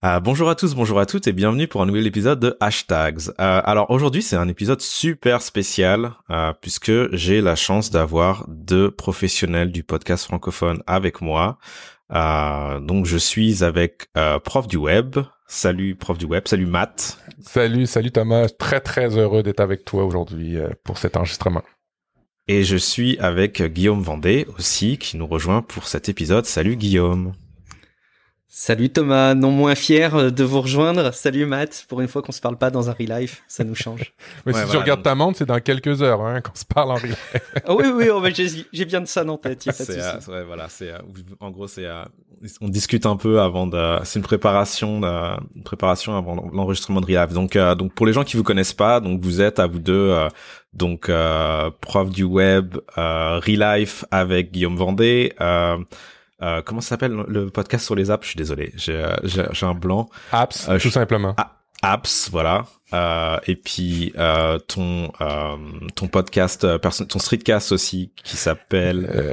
Bonjour à tous, bonjour à toutes et bienvenue pour un nouvel épisode de Hashtags. Alors aujourd'hui c'est un épisode super spécial puisque j'ai la chance d'avoir deux professionnels du podcast francophone avec moi. Donc je suis avec Prof du Web. Salut Prof du Web, salut Matt. Salut Thomas, très heureux d'être avec toi aujourd'hui pour cet enregistrement. Et je suis avec Guillaume Vendée aussi qui nous rejoint pour cet épisode. Salut Guillaume. Salut Thomas, non moins fier de vous rejoindre. Salut Matt, pour une fois qu'on se parle pas dans un real life, ça nous change. Mais si tu regardes ta montre, c'est dans quelques heures qu'on se parle en real life. Oui, j'ai bien de ça en tête, y a pas de souci. En gros, on discute un peu c'est une préparation avant l'enregistrement de real life. Donc pour les gens qui vous connaissent pas, donc vous êtes à vous deux, prof du web, real life avec Guillaume Vendée, comment ça s'appelle le podcast sur les apps? Je suis désolé, j'ai un blanc. Apps, tout simplement. Apps, voilà. Et puis ton podcast, ton streetcast aussi qui s'appelle.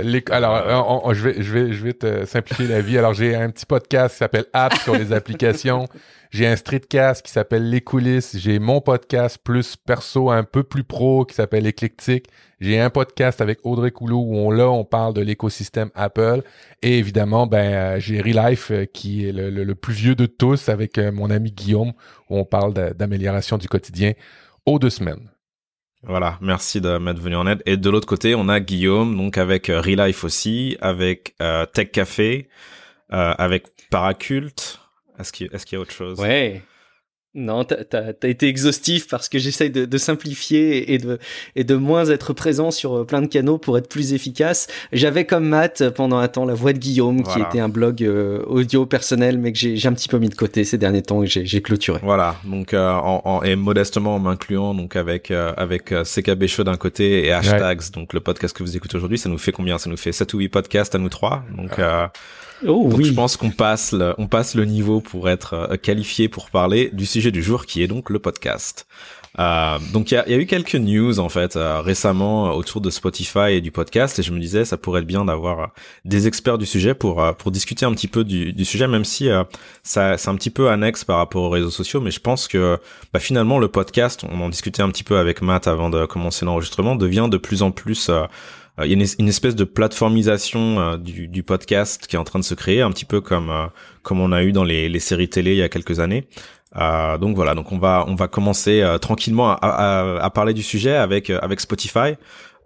Je vais te simplifier la vie. Alors j'ai un petit podcast qui s'appelle Apps sur les applications. J'ai un streetcast qui s'appelle Les Coulisses. J'ai mon podcast plus perso, un peu plus pro, qui s'appelle Éclectique. J'ai un podcast avec Audrey Coulot où on parle de l'écosystème Apple. Et évidemment, j'ai Relife qui est le plus vieux de tous avec mon ami Guillaume où on parle d'amélioration du quotidien aux 2 semaines. Voilà, merci de m'être venu en aide. Et de l'autre côté, on a Guillaume, donc avec Relife aussi, avec Tech Café, avec Paraculte. Est-ce qu'il y a autre chose? Ouais. Non, t'as été exhaustif parce que j'essaye de simplifier et de moins être présent sur plein de canaux pour être plus efficace. J'avais comme Matt pendant un temps la voix de Guillaume qui était un blog audio personnel mais que j'ai un petit peu mis de côté ces derniers temps et j'ai clôturé. Voilà, donc et modestement en m'incluant donc avec CKB Show d'un côté et Hashtags, donc le podcast que vous écoutez aujourd'hui, ça nous fait combien? Ça nous fait 7 ou 8 podcasts à nous trois. Donc donc je pense qu'on passe le niveau pour être qualifié pour parler du sujet du jour qui est donc le podcast. Donc il y a eu quelques news en fait récemment autour de Spotify et du podcast et je me disais ça pourrait être bien d'avoir des experts du sujet pour discuter un petit peu du sujet, même si c'est un petit peu annexe par rapport aux réseaux sociaux, mais je pense que finalement le podcast, on en discutait un petit peu avec Matt avant de commencer l'enregistrement, devient de plus en plus il y a une espèce de plateformisation du podcast qui est en train de se créer, un petit peu comme on a eu dans les séries télé il y a quelques années. Donc voilà, donc on va commencer tranquillement à parler du sujet avec Spotify.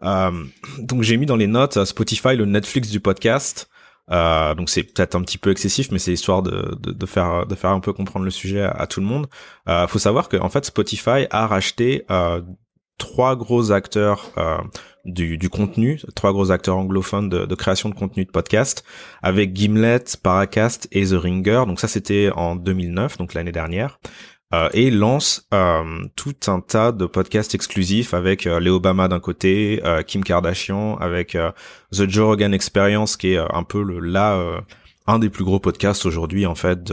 Donc j'ai mis dans les notes Spotify le Netflix du podcast. Donc c'est peut-être un petit peu excessif, mais c'est histoire de faire un peu comprendre le sujet à tout le monde. Faut savoir que en fait Spotify a racheté 3 gros acteurs du contenu, 3 gros acteurs anglophones de création de contenu de podcast, avec Gimlet, Paracast et The Ringer. Donc ça c'était en 2009, donc l'année dernière, et lance tout un tas de podcasts exclusifs avec les Obama d'un côté, Kim Kardashian, avec The Joe Rogan Experience qui est un peu un des plus gros podcasts aujourd'hui en fait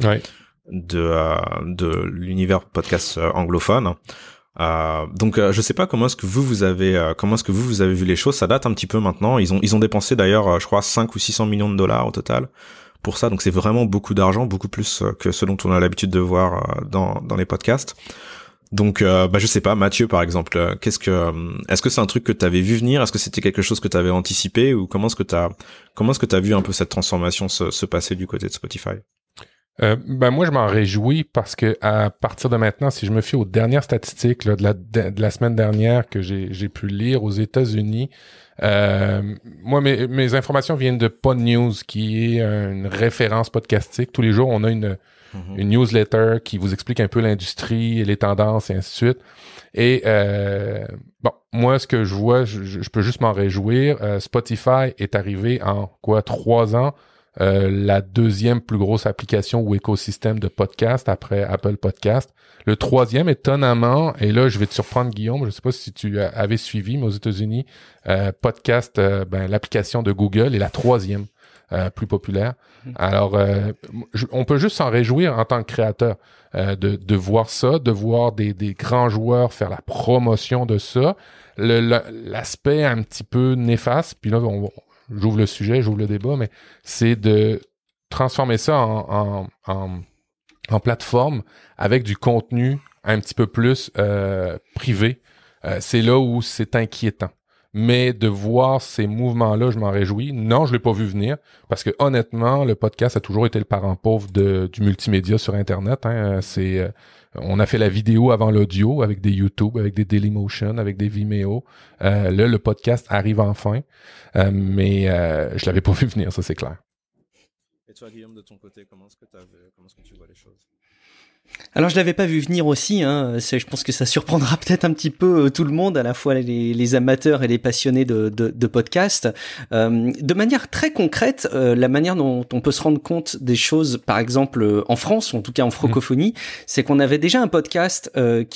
de l'univers podcast anglophone. Donc je sais pas comment est-ce que vous avez vu les choses. Ça date un petit peu maintenant. Ils ont dépensé d'ailleurs je crois 5 ou 600 millions de dollars au total pour ça. Donc c'est vraiment beaucoup d'argent, beaucoup plus que ce dont on a l'habitude de voir dans les podcasts. Donc je sais pas, Mathieu par exemple, est-ce que c'est un truc que tu avais vu venir? Est-ce que c'était quelque chose que tu avais anticipé ou comment est-ce que tu as vu un peu cette transformation se passer du côté de Spotify? Moi je m'en réjouis parce que à partir de maintenant, si je me fie aux dernières statistiques là, de la semaine dernière que j'ai pu lire aux États-Unis, moi mes informations viennent de Pod News qui est une référence podcastique. Tous les jours on a une newsletter qui vous explique un peu l'industrie, les tendances et ainsi de suite. Et moi ce que je vois, je peux juste m'en réjouir. Spotify est arrivé en 3 ans. La 2e plus grosse application ou écosystème de podcast après Apple Podcast. Le 3e, étonnamment, et là, je vais te surprendre, Guillaume, je sais pas si tu avais suivi, mais aux États-Unis, Podcast, l'application de Google est la 3e plus populaire. Alors, on peut juste s'en réjouir en tant que créateur de voir ça, de voir des grands joueurs faire la promotion de ça. L'aspect un petit peu néfaste, puis là, j'ouvre le sujet, j'ouvre le débat, mais c'est de transformer ça en en plateforme avec du contenu un petit peu plus privé, c'est là où c'est inquiétant. Mais de voir ces mouvements-là, je m'en réjouis. Non, je l'ai pas vu venir parce que honnêtement, le podcast a toujours été le parent pauvre du multimédia sur Internet. Hein. On a fait la vidéo avant l'audio avec des YouTube, avec des Dailymotion, avec des Vimeo. Là, le podcast arrive enfin, mais je l'avais pas vu venir, ça c'est clair. Et toi, Guillaume, de ton côté, comment est-ce que tu vois les choses? Alors je l'avais pas vu venir aussi, hein. Je pense que ça surprendra peut-être un petit peu tout le monde, à la fois les amateurs et les passionnés de podcasts. De manière très concrète, la manière dont on peut se rendre compte des choses, par exemple en France, ou en tout cas en francophonie, c'est qu'on avait déjà un podcast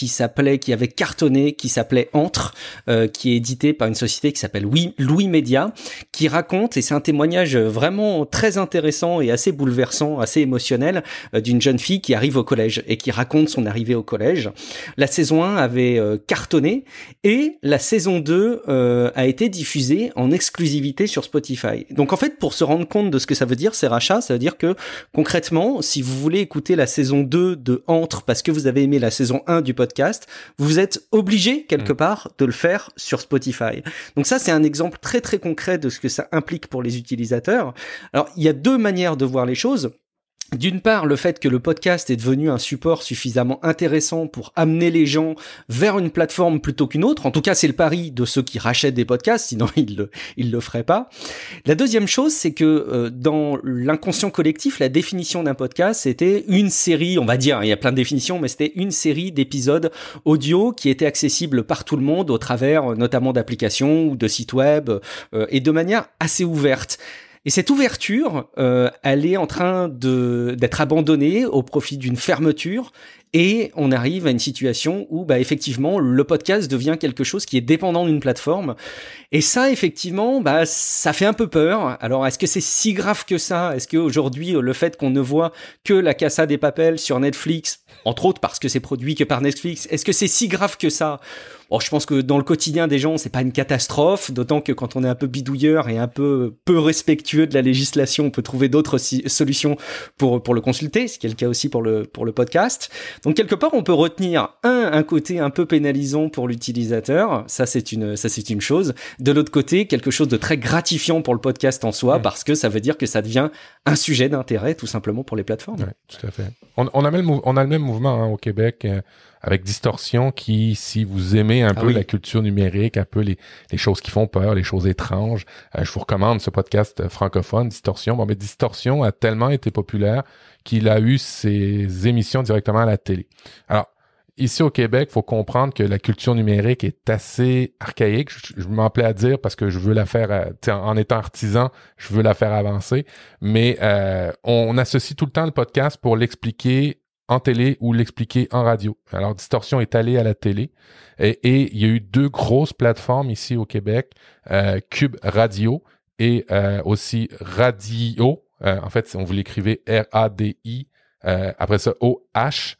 qui avait cartonné, qui s'appelait Entre, qui est édité par une société qui s'appelle Louis Média, qui raconte, et c'est un témoignage vraiment très intéressant et assez bouleversant, assez émotionnel, d'une jeune fille qui arrive au collège et qui raconte son arrivée au collège. La saison 1 avait cartonné et la saison 2 a été diffusée en exclusivité sur Spotify. Donc en fait, pour se rendre compte de ce que ça veut dire, ces rachats, ça veut dire que concrètement, si vous voulez écouter la saison 2 de Entre parce que vous avez aimé la saison 1 du podcast, vous êtes obligé quelque part de le faire sur Spotify. Donc ça, c'est un exemple très très concret de ce que ça implique pour les utilisateurs. Alors, il y a deux manières de voir les choses. D'une part, le fait que le podcast est devenu un support suffisamment intéressant pour amener les gens vers une plateforme plutôt qu'une autre. En tout cas, c'est le pari de ceux qui rachètent des podcasts, sinon ils le feraient pas. La deuxième chose, c'est que dans l'inconscient collectif, la définition d'un podcast, c'était une série, on va dire, il y a plein de définitions, mais c'était une série d'épisodes audio qui étaient accessibles par tout le monde au travers notamment d'applications ou de sites web et de manière assez ouverte. Et cette ouverture, elle est en train d'être abandonnée au profit d'une fermeture. Et on arrive à une situation où, effectivement, le podcast devient quelque chose qui est dépendant d'une plateforme. Et ça, effectivement, ça fait un peu peur. Alors, est-ce que c'est si grave que ça? Est-ce qu'aujourd'hui, le fait qu'on ne voit que La Casa de Papel sur Netflix, entre autres parce que c'est produit que par Netflix, est-ce que c'est si grave que ça? Bon, je pense que dans le quotidien des gens, c'est pas une catastrophe, d'autant que quand on est un peu bidouilleur et un peu respectueux de la législation, on peut trouver d'autres solutions pour le consulter, ce qui est le cas aussi pour le podcast. Donc quelque part, on peut retenir un côté un peu pénalisant pour l'utilisateur, ça c'est une chose. De l'autre côté, quelque chose de très gratifiant pour le podcast en soi, parce que ça veut dire que ça devient un sujet d'intérêt tout simplement pour les plateformes. Ouais, tout à fait. On a le même mouvement au Québec. Avec Distorsion qui, si vous aimez un peu la culture numérique, un peu les choses qui font peur, les choses étranges, je vous recommande ce podcast francophone, Distorsion. Bon, mais Distorsion a tellement été populaire qu'il a eu ses émissions directement à la télé. Alors, ici au Québec, faut comprendre que la culture numérique est assez archaïque. Je m'en plais à dire parce que je veux la faire, en étant artisan, je veux la faire avancer. Mais on associe tout le temps le podcast pour l'expliquer en télé ou l'expliquer en radio. Alors, Distorsion est allé à la télé et il y a eu deux grosses plateformes ici au Québec, Cube Radio et aussi Radio. En fait, on vous l'écrivait R-A-D-I, après ça O-H,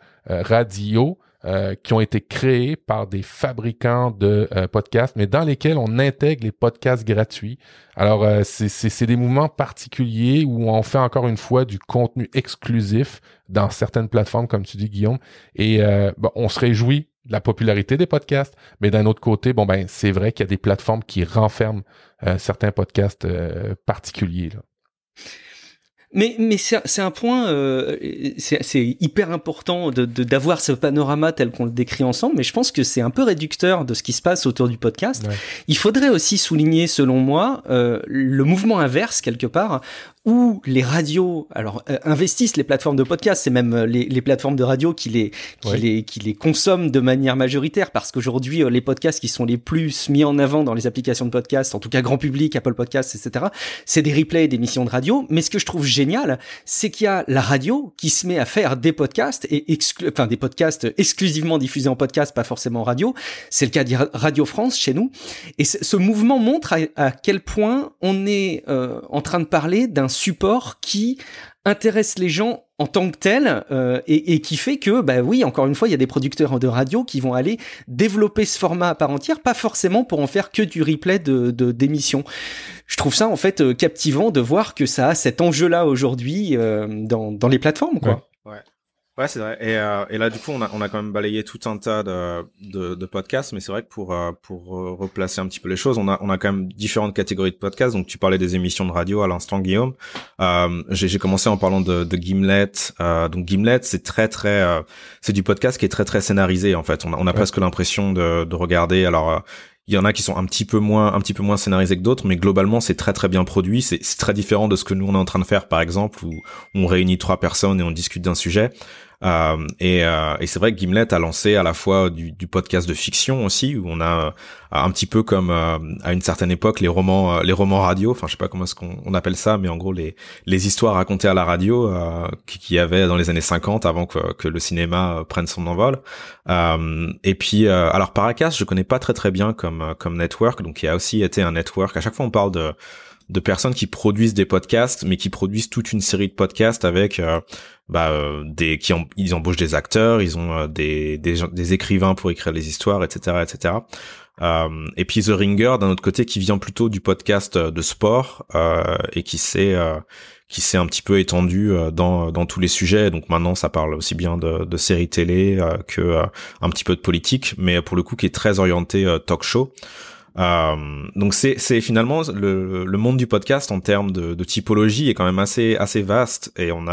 Radio, qui ont été créés par des fabricants de podcasts, mais dans lesquels on intègre les podcasts gratuits. Alors, c'est des mouvements particuliers où on fait encore une fois du contenu exclusif dans certaines plateformes, comme tu dis, Guillaume. Et on se réjouit de la popularité des podcasts, mais d'un autre côté, c'est vrai qu'il y a des plateformes qui renferment certains podcasts particuliers, là. Mais c'est un point, c'est hyper important d'avoir ce panorama tel qu'on le décrit ensemble, mais je pense que c'est un peu réducteur de ce qui se passe autour du podcast. Ouais. Il faudrait aussi souligner, selon moi, le mouvement inverse quelque part, où les radios, alors investissent les plateformes de podcast, c'est même les plateformes de radio qui les consomment de manière majoritaire, parce qu'aujourd'hui les podcasts qui sont les plus mis en avant dans les applications de podcast, en tout cas grand public, Apple Podcasts, etc., c'est des replays d'émissions de radio. Mais ce que je trouve génial, c'est qu'il y a la radio qui se met à faire des podcasts et des podcasts exclusivement diffusés en podcast, pas forcément en radio. C'est le cas de Radio France chez nous. Et ce mouvement montre à quel point on est en train de parler d'un support qui intéresse les gens en tant que tel et qui fait que, oui, encore une fois, il y a des producteurs de radio qui vont aller développer ce format à part entière, pas forcément pour en faire que du replay d'émissions. Je trouve ça en fait captivant de voir que ça a cet enjeu-là aujourd'hui dans les plateformes, quoi. Ouais. Ouais, c'est vrai. Et là, du coup, on a quand même balayé tout un tas de podcasts, mais c'est vrai que pour replacer un petit peu les choses, on a quand même différentes catégories de podcasts. Donc, tu parlais des émissions de radio à l'instant, Guillaume. J'ai commencé en parlant de Gimlet. Donc, Gimlet, c'est c'est du podcast qui est très, très scénarisé, en fait. On a presque l'impression de regarder. Alors, il y en a qui sont un petit peu moins scénarisés que d'autres, mais globalement, c'est très, très bien produit. C'est très différent de ce que nous, on est en train de faire, par exemple, où on réunit 3 personnes et on discute d'un sujet. Et c'est vrai que Gimlet a lancé à la fois du podcast de fiction aussi, où on a un petit peu comme à une certaine époque les romans radio, enfin je sais pas comment est-ce qu'on appelle ça, mais en gros les histoires racontées à la radio qu'il y avait dans les années 50 avant que le cinéma prenne son envol. Et puis alors Paracast, je connais pas très très bien comme network, donc il a aussi été un network. À chaque fois on parle de personnes qui produisent des podcasts, mais qui produisent toute une série de podcasts avec ils embauchent des acteurs, ils ont des écrivains pour écrire les histoires, etc., etc. Et puis The Ringer d'un autre côté qui vient plutôt du podcast de sport et qui s'est un petit peu étendu dans tous les sujets. Donc maintenant ça parle aussi bien de séries télé que un petit peu de politique, mais pour le coup qui est très orienté talk show. Donc c'est finalement le monde du podcast en termes de typologie est quand même assez vaste, et on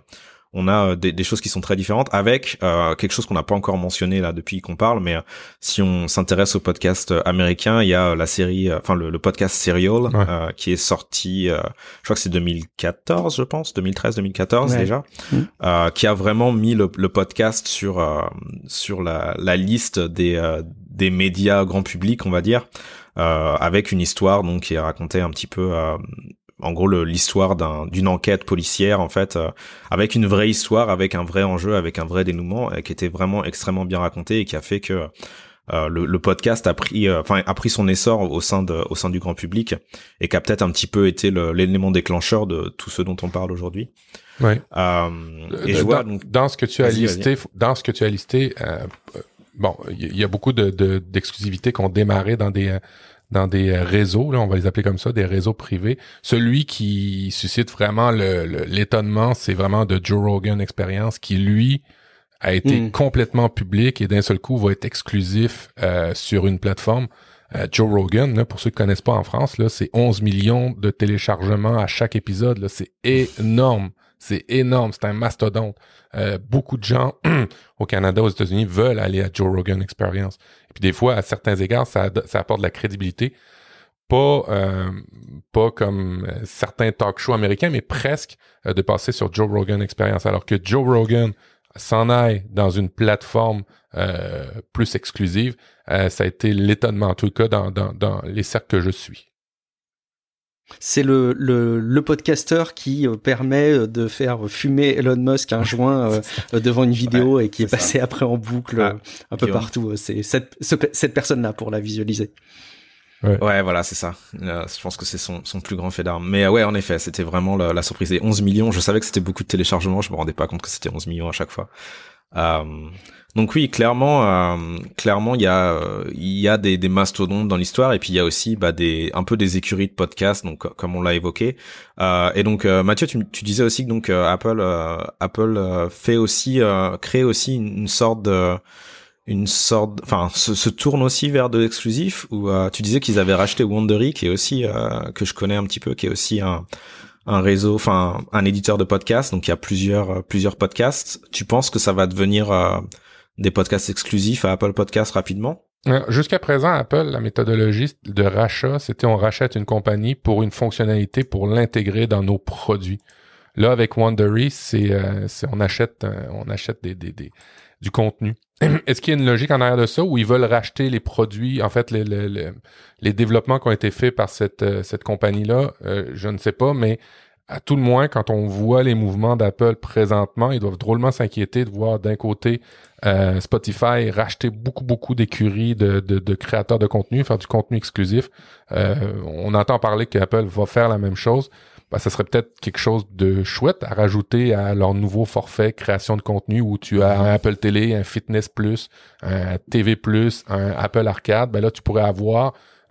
a des choses qui sont très différentes, avec quelque chose qu'on n'a pas encore mentionné là depuis qu'on parle, mais si on s'intéresse au podcast américain, il y a la série, le podcast Serial, qui est sorti, je crois que c'est 2014, je pense, 2013-2014 déjà, qui a vraiment mis le podcast sur la liste des médias grand public, on va dire, avec une histoire donc qui est racontée un petit peu en gros l'histoire d'une enquête policière en fait, avec une vraie histoire, avec un vrai enjeu, avec un vrai dénouement, qui était vraiment extrêmement bien raconté, et qui a fait que le podcast a pris son essor au sein du grand public, et qui a peut-être un petit peu été l'élément déclencheur de tout ce dont on parle aujourd'hui. Ouais. Et je vois donc dans ce que tu as listé, bon, il y a beaucoup d'exclusivités qui ont démarré dans des réseaux, là, on va les appeler comme ça, des réseaux privés. Celui qui suscite vraiment l'étonnement, c'est vraiment de Joe Rogan Experience, qui lui a été complètement public et d'un seul coup va être exclusif sur une plateforme. Joe Rogan, là, pour ceux qui connaissent pas en France, là, c'est 11 millions de téléchargements à chaque épisode. Là, c'est énorme. C'est énorme, c'est un mastodonte. Beaucoup de gens au Canada, aux États-Unis, veulent aller à Joe Rogan Experience. Et puis des fois, à certains égards, ça apporte de la crédibilité. Pas comme certains talk shows américains, mais presque de passer sur Joe Rogan Experience. Alors que Joe Rogan s'en aille dans une plateforme plus exclusive, ça a été l'étonnement, en tout cas dans les cercles que je suis. C'est le podcasteur qui permet de faire fumer Elon Musk un joint devant une vidéo, et qui est passé après en boucle un peu partout. C'est cette personne-là pour la visualiser. Ouais, voilà, c'est ça. Je pense que c'est son plus grand fait d'armes. Mais ouais, en effet, c'était vraiment la surprise. Et 11 millions, je savais que c'était beaucoup de téléchargements, je me rendais pas compte que c'était 11 millions à chaque fois. Donc oui, clairement, il y a des mastodontes dans l'histoire, et puis il y a aussi un peu des écuries de podcasts, donc comme on l'a évoqué. Et donc Mathieu, tu disais aussi que donc Apple fait aussi crée aussi une sorte se tourne aussi vers de l'exclusif, où tu disais qu'ils avaient racheté Wondery, qui est aussi que je connais un petit peu, qui est aussi un réseau, un éditeur de podcasts. Donc il y a plusieurs podcasts. Tu penses que ça va devenir des podcasts exclusifs à Apple Podcasts rapidement? Jusqu'à présent, Apple, la méthodologie de rachat, c'était on rachète une compagnie pour une fonctionnalité, pour l'intégrer dans nos produits. Là, avec Wondery, c'est on achète du contenu. Est-ce qu'il y a une logique en arrière de ça, où ils veulent racheter les produits, en fait, les développements qui ont été faits par cette compagnie-là? Je ne sais pas, mais à tout le moins, quand on voit les mouvements d'Apple présentement, ils doivent drôlement s'inquiéter de voir d'un côté Spotify racheter beaucoup d'écuries de créateurs de contenu, faire du contenu exclusif. On entend parler qu'Apple va faire la même chose. Ça serait peut-être quelque chose de chouette à rajouter à leur nouveau forfait création de contenu, où tu as un Apple Télé, un Fitness Plus, un TV Plus, un Apple Arcade. Là, tu pourrais avoir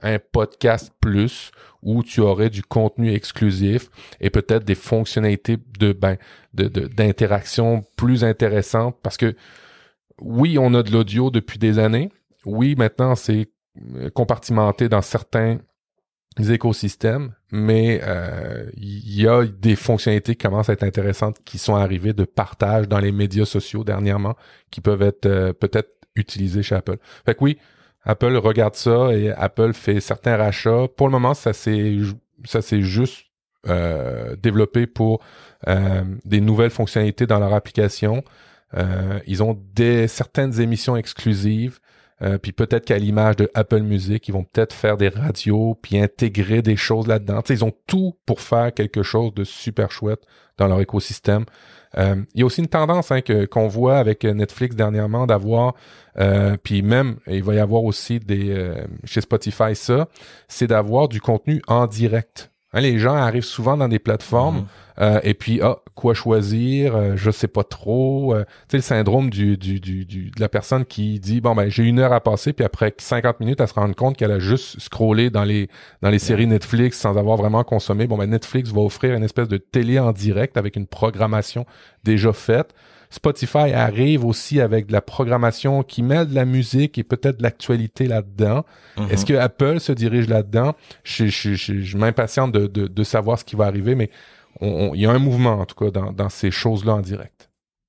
un podcast plus où tu aurais du contenu exclusif et peut-être des fonctionnalités d'interaction plus intéressantes parce que oui, on a de l'audio depuis des années. Oui, maintenant, c'est compartimenté dans certains écosystèmes, mais il y a des fonctionnalités qui commencent à être intéressantes qui sont arrivées de partage dans les médias sociaux dernièrement qui peuvent être peut-être utilisées chez Apple. Fait que oui, Apple regarde ça et Apple fait certains rachats. Pour le moment, ça s'est juste développé pour des nouvelles fonctionnalités dans leur application. Ils ont certaines émissions exclusives. Puis peut-être qu'à l'image de Apple Music, ils vont peut-être faire des radios puis intégrer des choses là-dedans. T'sais, ils ont tout pour faire quelque chose de super chouette dans leur écosystème. Il y a aussi une tendance qu'on voit avec Netflix dernièrement d'avoir, puis même il va y avoir aussi chez Spotify c'est d'avoir du contenu en direct. Hein, les gens arrivent souvent dans des plateformes et puis quoi choisir, je sais pas trop. Tu sais, le syndrome de la personne qui dit bon ben j'ai 1 heure à passer puis après 50 minutes elle se rend compte qu'elle a juste scrollé dans les séries Netflix sans avoir vraiment consommé. Bon ben Netflix va offrir une espèce de télé en direct avec une programmation déjà faite. Spotify arrive aussi avec de la programmation qui mêle de la musique et peut-être de l'actualité là-dedans. Est-ce que Apple se dirige là-dedans? Je m'impatiente de savoir ce qui va arriver, mais il y a un mouvement, en tout cas, dans ces choses-là en direct.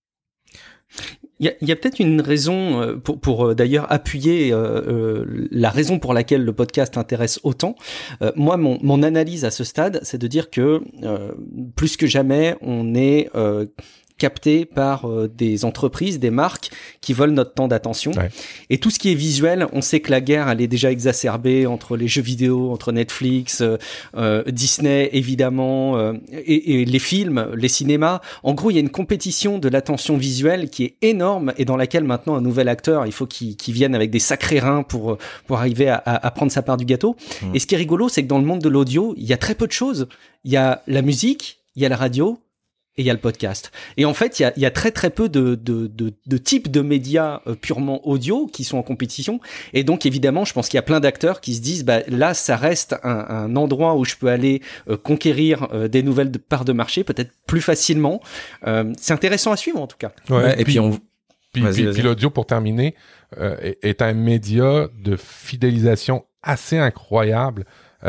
Il y a peut-être une raison pour d'ailleurs appuyer la raison pour laquelle le podcast intéresse autant. Moi, mon analyse à ce stade, c'est de dire que plus que jamais, on est capté par des entreprises, des marques qui veulent notre temps d'attention. Ouais. Et tout ce qui est visuel, on sait que la guerre, elle est déjà exacerbée entre les jeux vidéo, entre Netflix, Disney, évidemment, et les films, les cinémas. En gros, il y a une compétition de l'attention visuelle qui est énorme et dans laquelle maintenant un nouvel acteur, il faut qu'il vienne avec des sacrés reins pour arriver à prendre sa part du gâteau. Et ce qui est rigolo, c'est que dans le monde de l'audio, il y a très peu de choses. Il y a la musique, il y a la radio, et il y a le podcast. Et en fait, il y a très très peu de types de médias purement audio qui sont en compétition. Et donc évidemment, je pense qu'il y a plein d'acteurs qui se disent bah là, ça reste un endroit où je peux aller conquérir des nouvelles parts de marché peut-être plus facilement. C'est intéressant à suivre en tout cas. Ouais, et puis l'audio pour terminer est un média de fidélisation assez incroyable.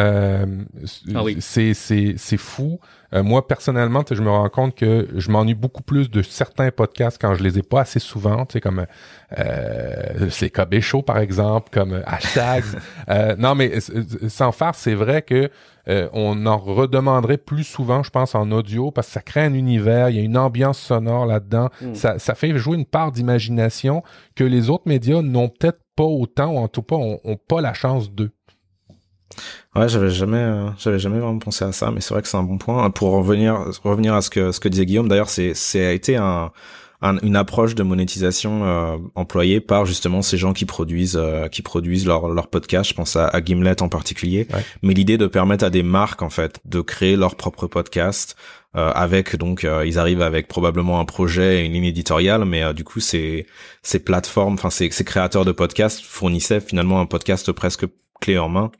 Oui. C'est fou. Moi, personnellement, je me rends compte que je m'ennuie beaucoup plus de certains podcasts quand je les ai pas assez souvent, tu sais, comme c'est KB Show, par exemple, comme Hashtags. Non, mais sans faire, c'est vrai que on en redemanderait plus souvent, je pense, en audio, parce que ça crée un univers, il y a une ambiance sonore là-dedans. Ça fait jouer une part d'imagination que les autres médias n'ont peut-être pas autant, ou en tout cas, ont pas la chance d'eux. Ouais, j'avais jamais vraiment pensé à ça, mais c'est vrai que c'est un bon point. Pour revenir à ce que disait Guillaume, d'ailleurs, c'est a été une approche de monétisation employée par justement ces gens qui produisent leur podcast. Je pense à Gimlet en particulier. Ouais. Mais l'idée de permettre à des marques en fait de créer leur propre podcast avec donc ils arrivent avec probablement un projet et une ligne éditoriale, mais du coup ces plateformes, enfin ces créateurs de podcasts fournissaient finalement un podcast presque clé en main.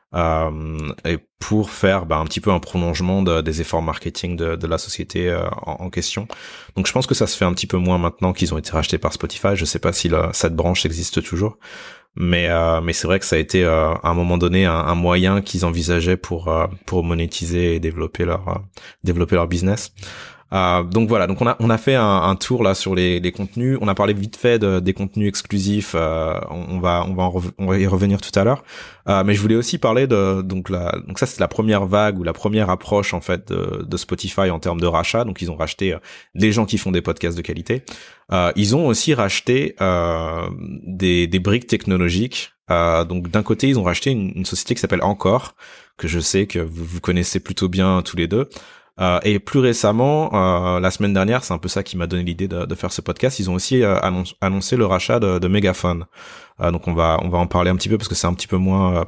Et pour faire un petit peu un prolongement des efforts marketing de la société en question. Donc je pense que ça se fait un petit peu moins maintenant qu'ils ont été rachetés par Spotify. Je sais pas si cette branche existe toujours, mais c'est vrai que ça a été à un moment donné un moyen qu'ils envisageaient pour monétiser et développer leur business. Donc voilà, donc on a fait un tour là sur les contenus. On a parlé vite fait des contenus exclusifs. On va y revenir tout à l'heure. Mais je voulais aussi parler donc ça c'est la première vague ou la première approche en fait de Spotify en termes de rachat. Donc ils ont racheté des gens qui font des podcasts de qualité. Ils ont aussi racheté des briques technologiques. Donc d'un côté ils ont racheté une société qui s'appelle Encore, que je sais que vous connaissez plutôt bien tous les deux. Et plus récemment, la semaine dernière, c'est un peu ça qui m'a donné l'idée de faire ce podcast. Ils ont aussi annoncé le rachat de Megaphone. Donc on va en parler un petit peu parce que c'est un petit peu moins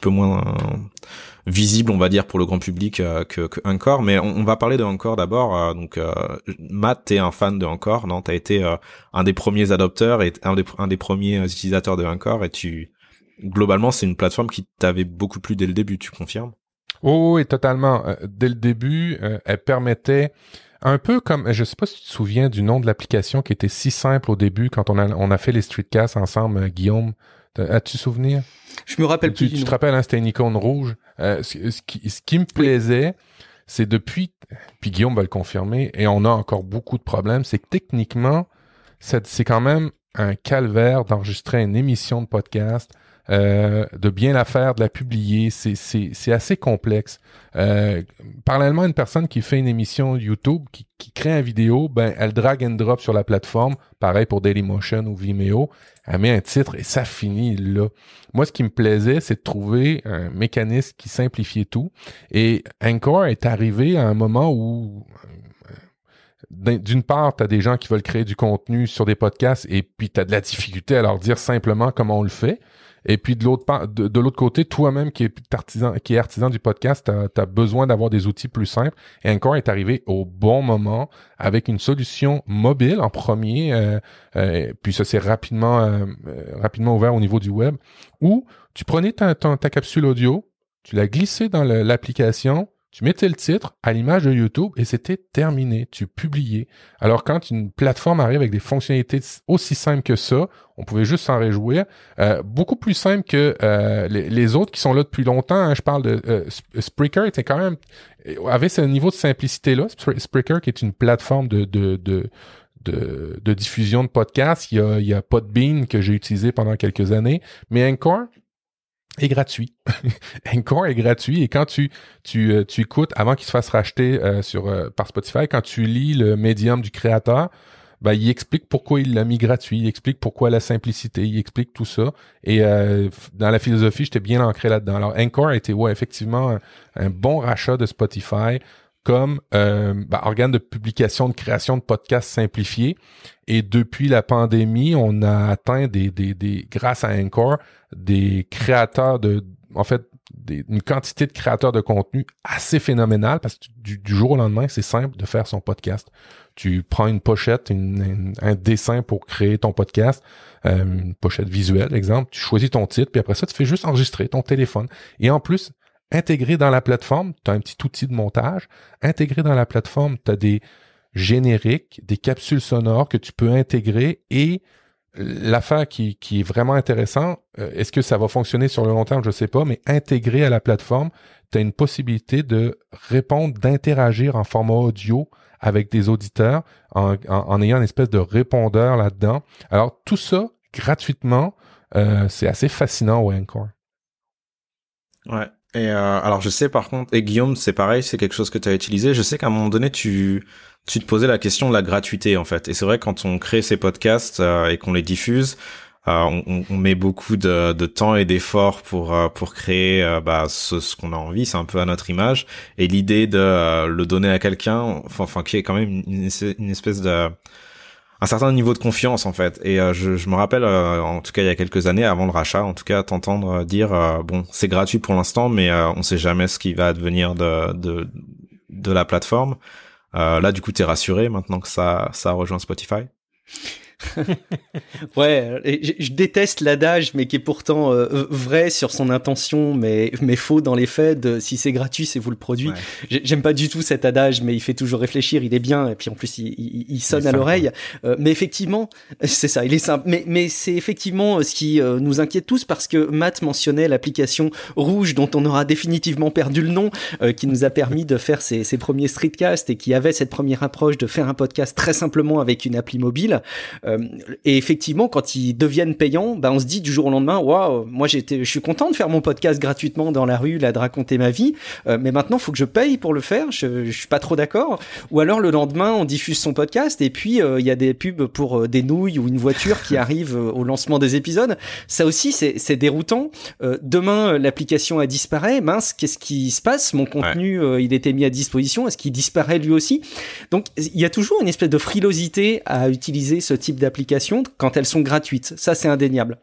visible, on va dire, pour le grand public que Encore. Mais on va parler de Encore d'abord. Donc Matt, t'es un fan de Encore, non? T'as été un des premiers adopteurs et un des premiers utilisateurs de Encore, et tu globalement, c'est une plateforme qui t'avait beaucoup plu dès le début, tu confirmes? Oh, oui, totalement. Dès le début, elle permettait un peu comme, je sais pas si tu te souviens du nom de l'application qui était si simple au début quand on a fait les streetcasts ensemble, Guillaume. As-tu souvenir? Je me rappelle plus. Tu te rappelles, hein, c'était une icône rouge. Ce qui me plaisait, c'est depuis, puis Guillaume va le confirmer, et on a encore beaucoup de problèmes, c'est que techniquement, c'est quand même un calvaire d'enregistrer une émission de podcast, de bien la faire, de la publier, c'est assez complexe. Parallèlement à une personne qui fait une émission YouTube, qui crée une vidéo, ben elle drag and drop sur la plateforme, pareil pour Dailymotion ou Vimeo, elle met un titre et ça finit là. Moi, ce qui me plaisait, c'est de trouver un mécanisme qui simplifiait tout. Et Anchor est arrivé à un moment où d'une part, tu as des gens qui veulent créer du contenu sur des podcasts et puis tu as de la difficulté à leur dire simplement comment on le fait. Et puis de l'autre côté, toi-même qui est artisan du podcast, tu as besoin d'avoir des outils plus simples. Et Anchor est arrivé au bon moment avec une solution mobile en premier, puis ça s'est rapidement ouvert au niveau du web, où tu prenais ta capsule audio, tu l'as glissée dans l'application, tu mettais le titre à l'image de YouTube et c'était terminé. Tu publiais. Alors, quand une plateforme arrive avec des fonctionnalités aussi simples que ça, on pouvait juste s'en réjouir. Beaucoup plus simple que les autres qui sont là depuis longtemps. Hein. Je parle de Spreaker était quand même avait ce niveau de simplicité-là. Spreaker qui est une plateforme de diffusion de podcasts. Il y a Podbean que j'ai utilisé pendant quelques années. Mais Anchor est gratuit. Anchor est gratuit et quand tu écoutes, avant qu'il se fasse racheter par Spotify, quand tu lis le médium du créateur, ben, il explique pourquoi il l'a mis gratuit, il explique pourquoi la simplicité, il explique tout ça. Et dans la philosophie, j'étais bien ancré là-dedans. Alors, Anchor a été effectivement un bon rachat de Spotify comme organe de publication, de création de podcasts simplifiés. Et depuis la pandémie, on a atteint grâce à Anchor, des créateurs une quantité de créateurs de contenu assez phénoménale parce que du jour au lendemain, c'est simple de faire son podcast. Tu prends une pochette, un dessin pour créer ton podcast, une pochette visuelle, exemple, tu choisis ton titre, puis après ça, tu fais juste enregistrer ton téléphone. Et en plus, intégré dans la plateforme, tu as un petit outil de montage. Intégré dans la plateforme, tu as des génériques, des capsules sonores que tu peux intégrer et l'affaire qui est vraiment intéressante, est-ce que ça va fonctionner sur le long terme, je sais pas, mais intégré à la plateforme, tu as une possibilité de répondre, d'interagir en format audio avec des auditeurs en ayant une espèce de répondeur là-dedans. Alors, tout ça, gratuitement, c'est assez fascinant au Anchor. Ouais. Et alors je sais par contre, et Guillaume, c'est pareil, c'est quelque chose que tu as utilisé. Je sais qu'à un moment donné, tu te posais la question de la gratuité en fait. Et c'est vrai quand on crée ces podcasts et qu'on les diffuse, on met beaucoup de temps et d'efforts pour créer ce qu'on a envie. C'est un peu à notre image. Et l'idée de le donner à quelqu'un, enfin qui est quand même une espèce de un certain niveau de confiance en fait. Et je me rappelle en tout cas il y a quelques années avant le rachat, en tout cas t'entendre dire bon c'est gratuit pour l'instant mais on sait jamais ce qui va advenir de la plateforme. Là du coup t'es rassuré maintenant que ça a rejoint Spotify? Ouais, je déteste l'adage, mais qui est pourtant vrai sur son intention, mais faux dans les faits. Si c'est gratuit, c'est vous le produit. Ouais. J'aime pas du tout cet adage, mais il fait toujours réfléchir. Il est bien, et puis en plus il sonne à l'oreille. Mais effectivement, c'est ça. Il est simple. Mais c'est effectivement ce qui nous inquiète tous parce que Matt mentionnait l'application rouge dont on aura définitivement perdu le nom, qui nous a permis de faire ces premiers streetcasts et qui avait cette première approche de faire un podcast très simplement avec une appli mobile. Et effectivement, quand ils deviennent payants, on se dit du jour au lendemain, waouh, moi je suis content de faire mon podcast gratuitement dans la rue, là, de raconter ma vie, mais maintenant il faut que je paye pour le faire. Je suis pas trop d'accord. Ou alors le lendemain, on diffuse son podcast et puis il y a des pubs pour des nouilles ou une voiture qui arrive au lancement des épisodes. Ça aussi, c'est déroutant. Demain, l'application a disparu. Mince, qu'est-ce qui se passe? Mon contenu, il était mis à disposition. Est-ce qu'il disparaît lui aussi? Donc il y a toujours une espèce de frilosité à utiliser ce type d'applications quand elles sont gratuites. Ça, c'est indéniable.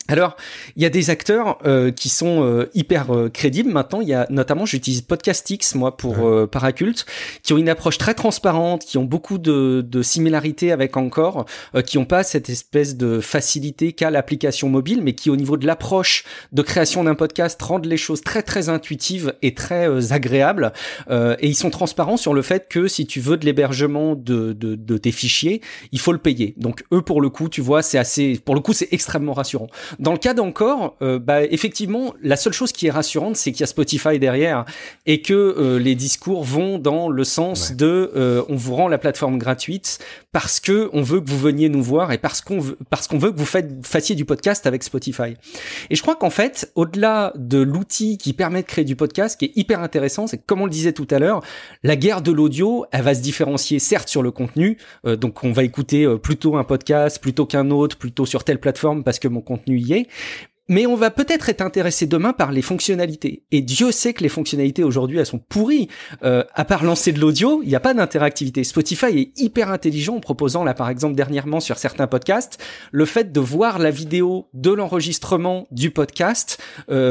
Alors, il y a des acteurs qui sont hyper crédibles. Maintenant, il y a notamment, j'utilise Podcastix, moi, pour Paracult, qui ont une approche très transparente, qui ont beaucoup de similarités avec Anchor, qui n'ont pas cette espèce de facilité qu'a l'application mobile, mais qui, au niveau de l'approche de création d'un podcast, rendent les choses très, très intuitives et très agréables. Et ils sont transparents sur le fait que si tu veux de l'hébergement de tes fichiers, il faut le payer. Donc, eux, pour le coup, tu vois, c'est extrêmement rassurant. Dans le cas d'Anchor, effectivement, la seule chose qui est rassurante, c'est qu'il y a Spotify derrière et que les discours vont dans le sens de on vous rend la plateforme gratuite parce que on veut que vous veniez nous voir et parce qu'on veut que vous fassiez du podcast avec Spotify. Et je crois qu'en fait, au-delà de l'outil qui permet de créer du podcast, ce qui est hyper intéressant, c'est que, comme on le disait tout à l'heure, la guerre de l'audio, elle va se différencier certes sur le contenu, donc on va écouter plutôt un podcast plutôt qu'un autre, plutôt sur telle plateforme parce que mon contenu y est. Mais on va peut-être être intéressé demain par les fonctionnalités. Et Dieu sait que les fonctionnalités aujourd'hui, elles sont pourries. À part lancer de l'audio, il n'y a pas d'interactivité. Spotify est hyper intelligent en proposant, là par exemple dernièrement sur certains podcasts, le fait de voir la vidéo de l'enregistrement du podcast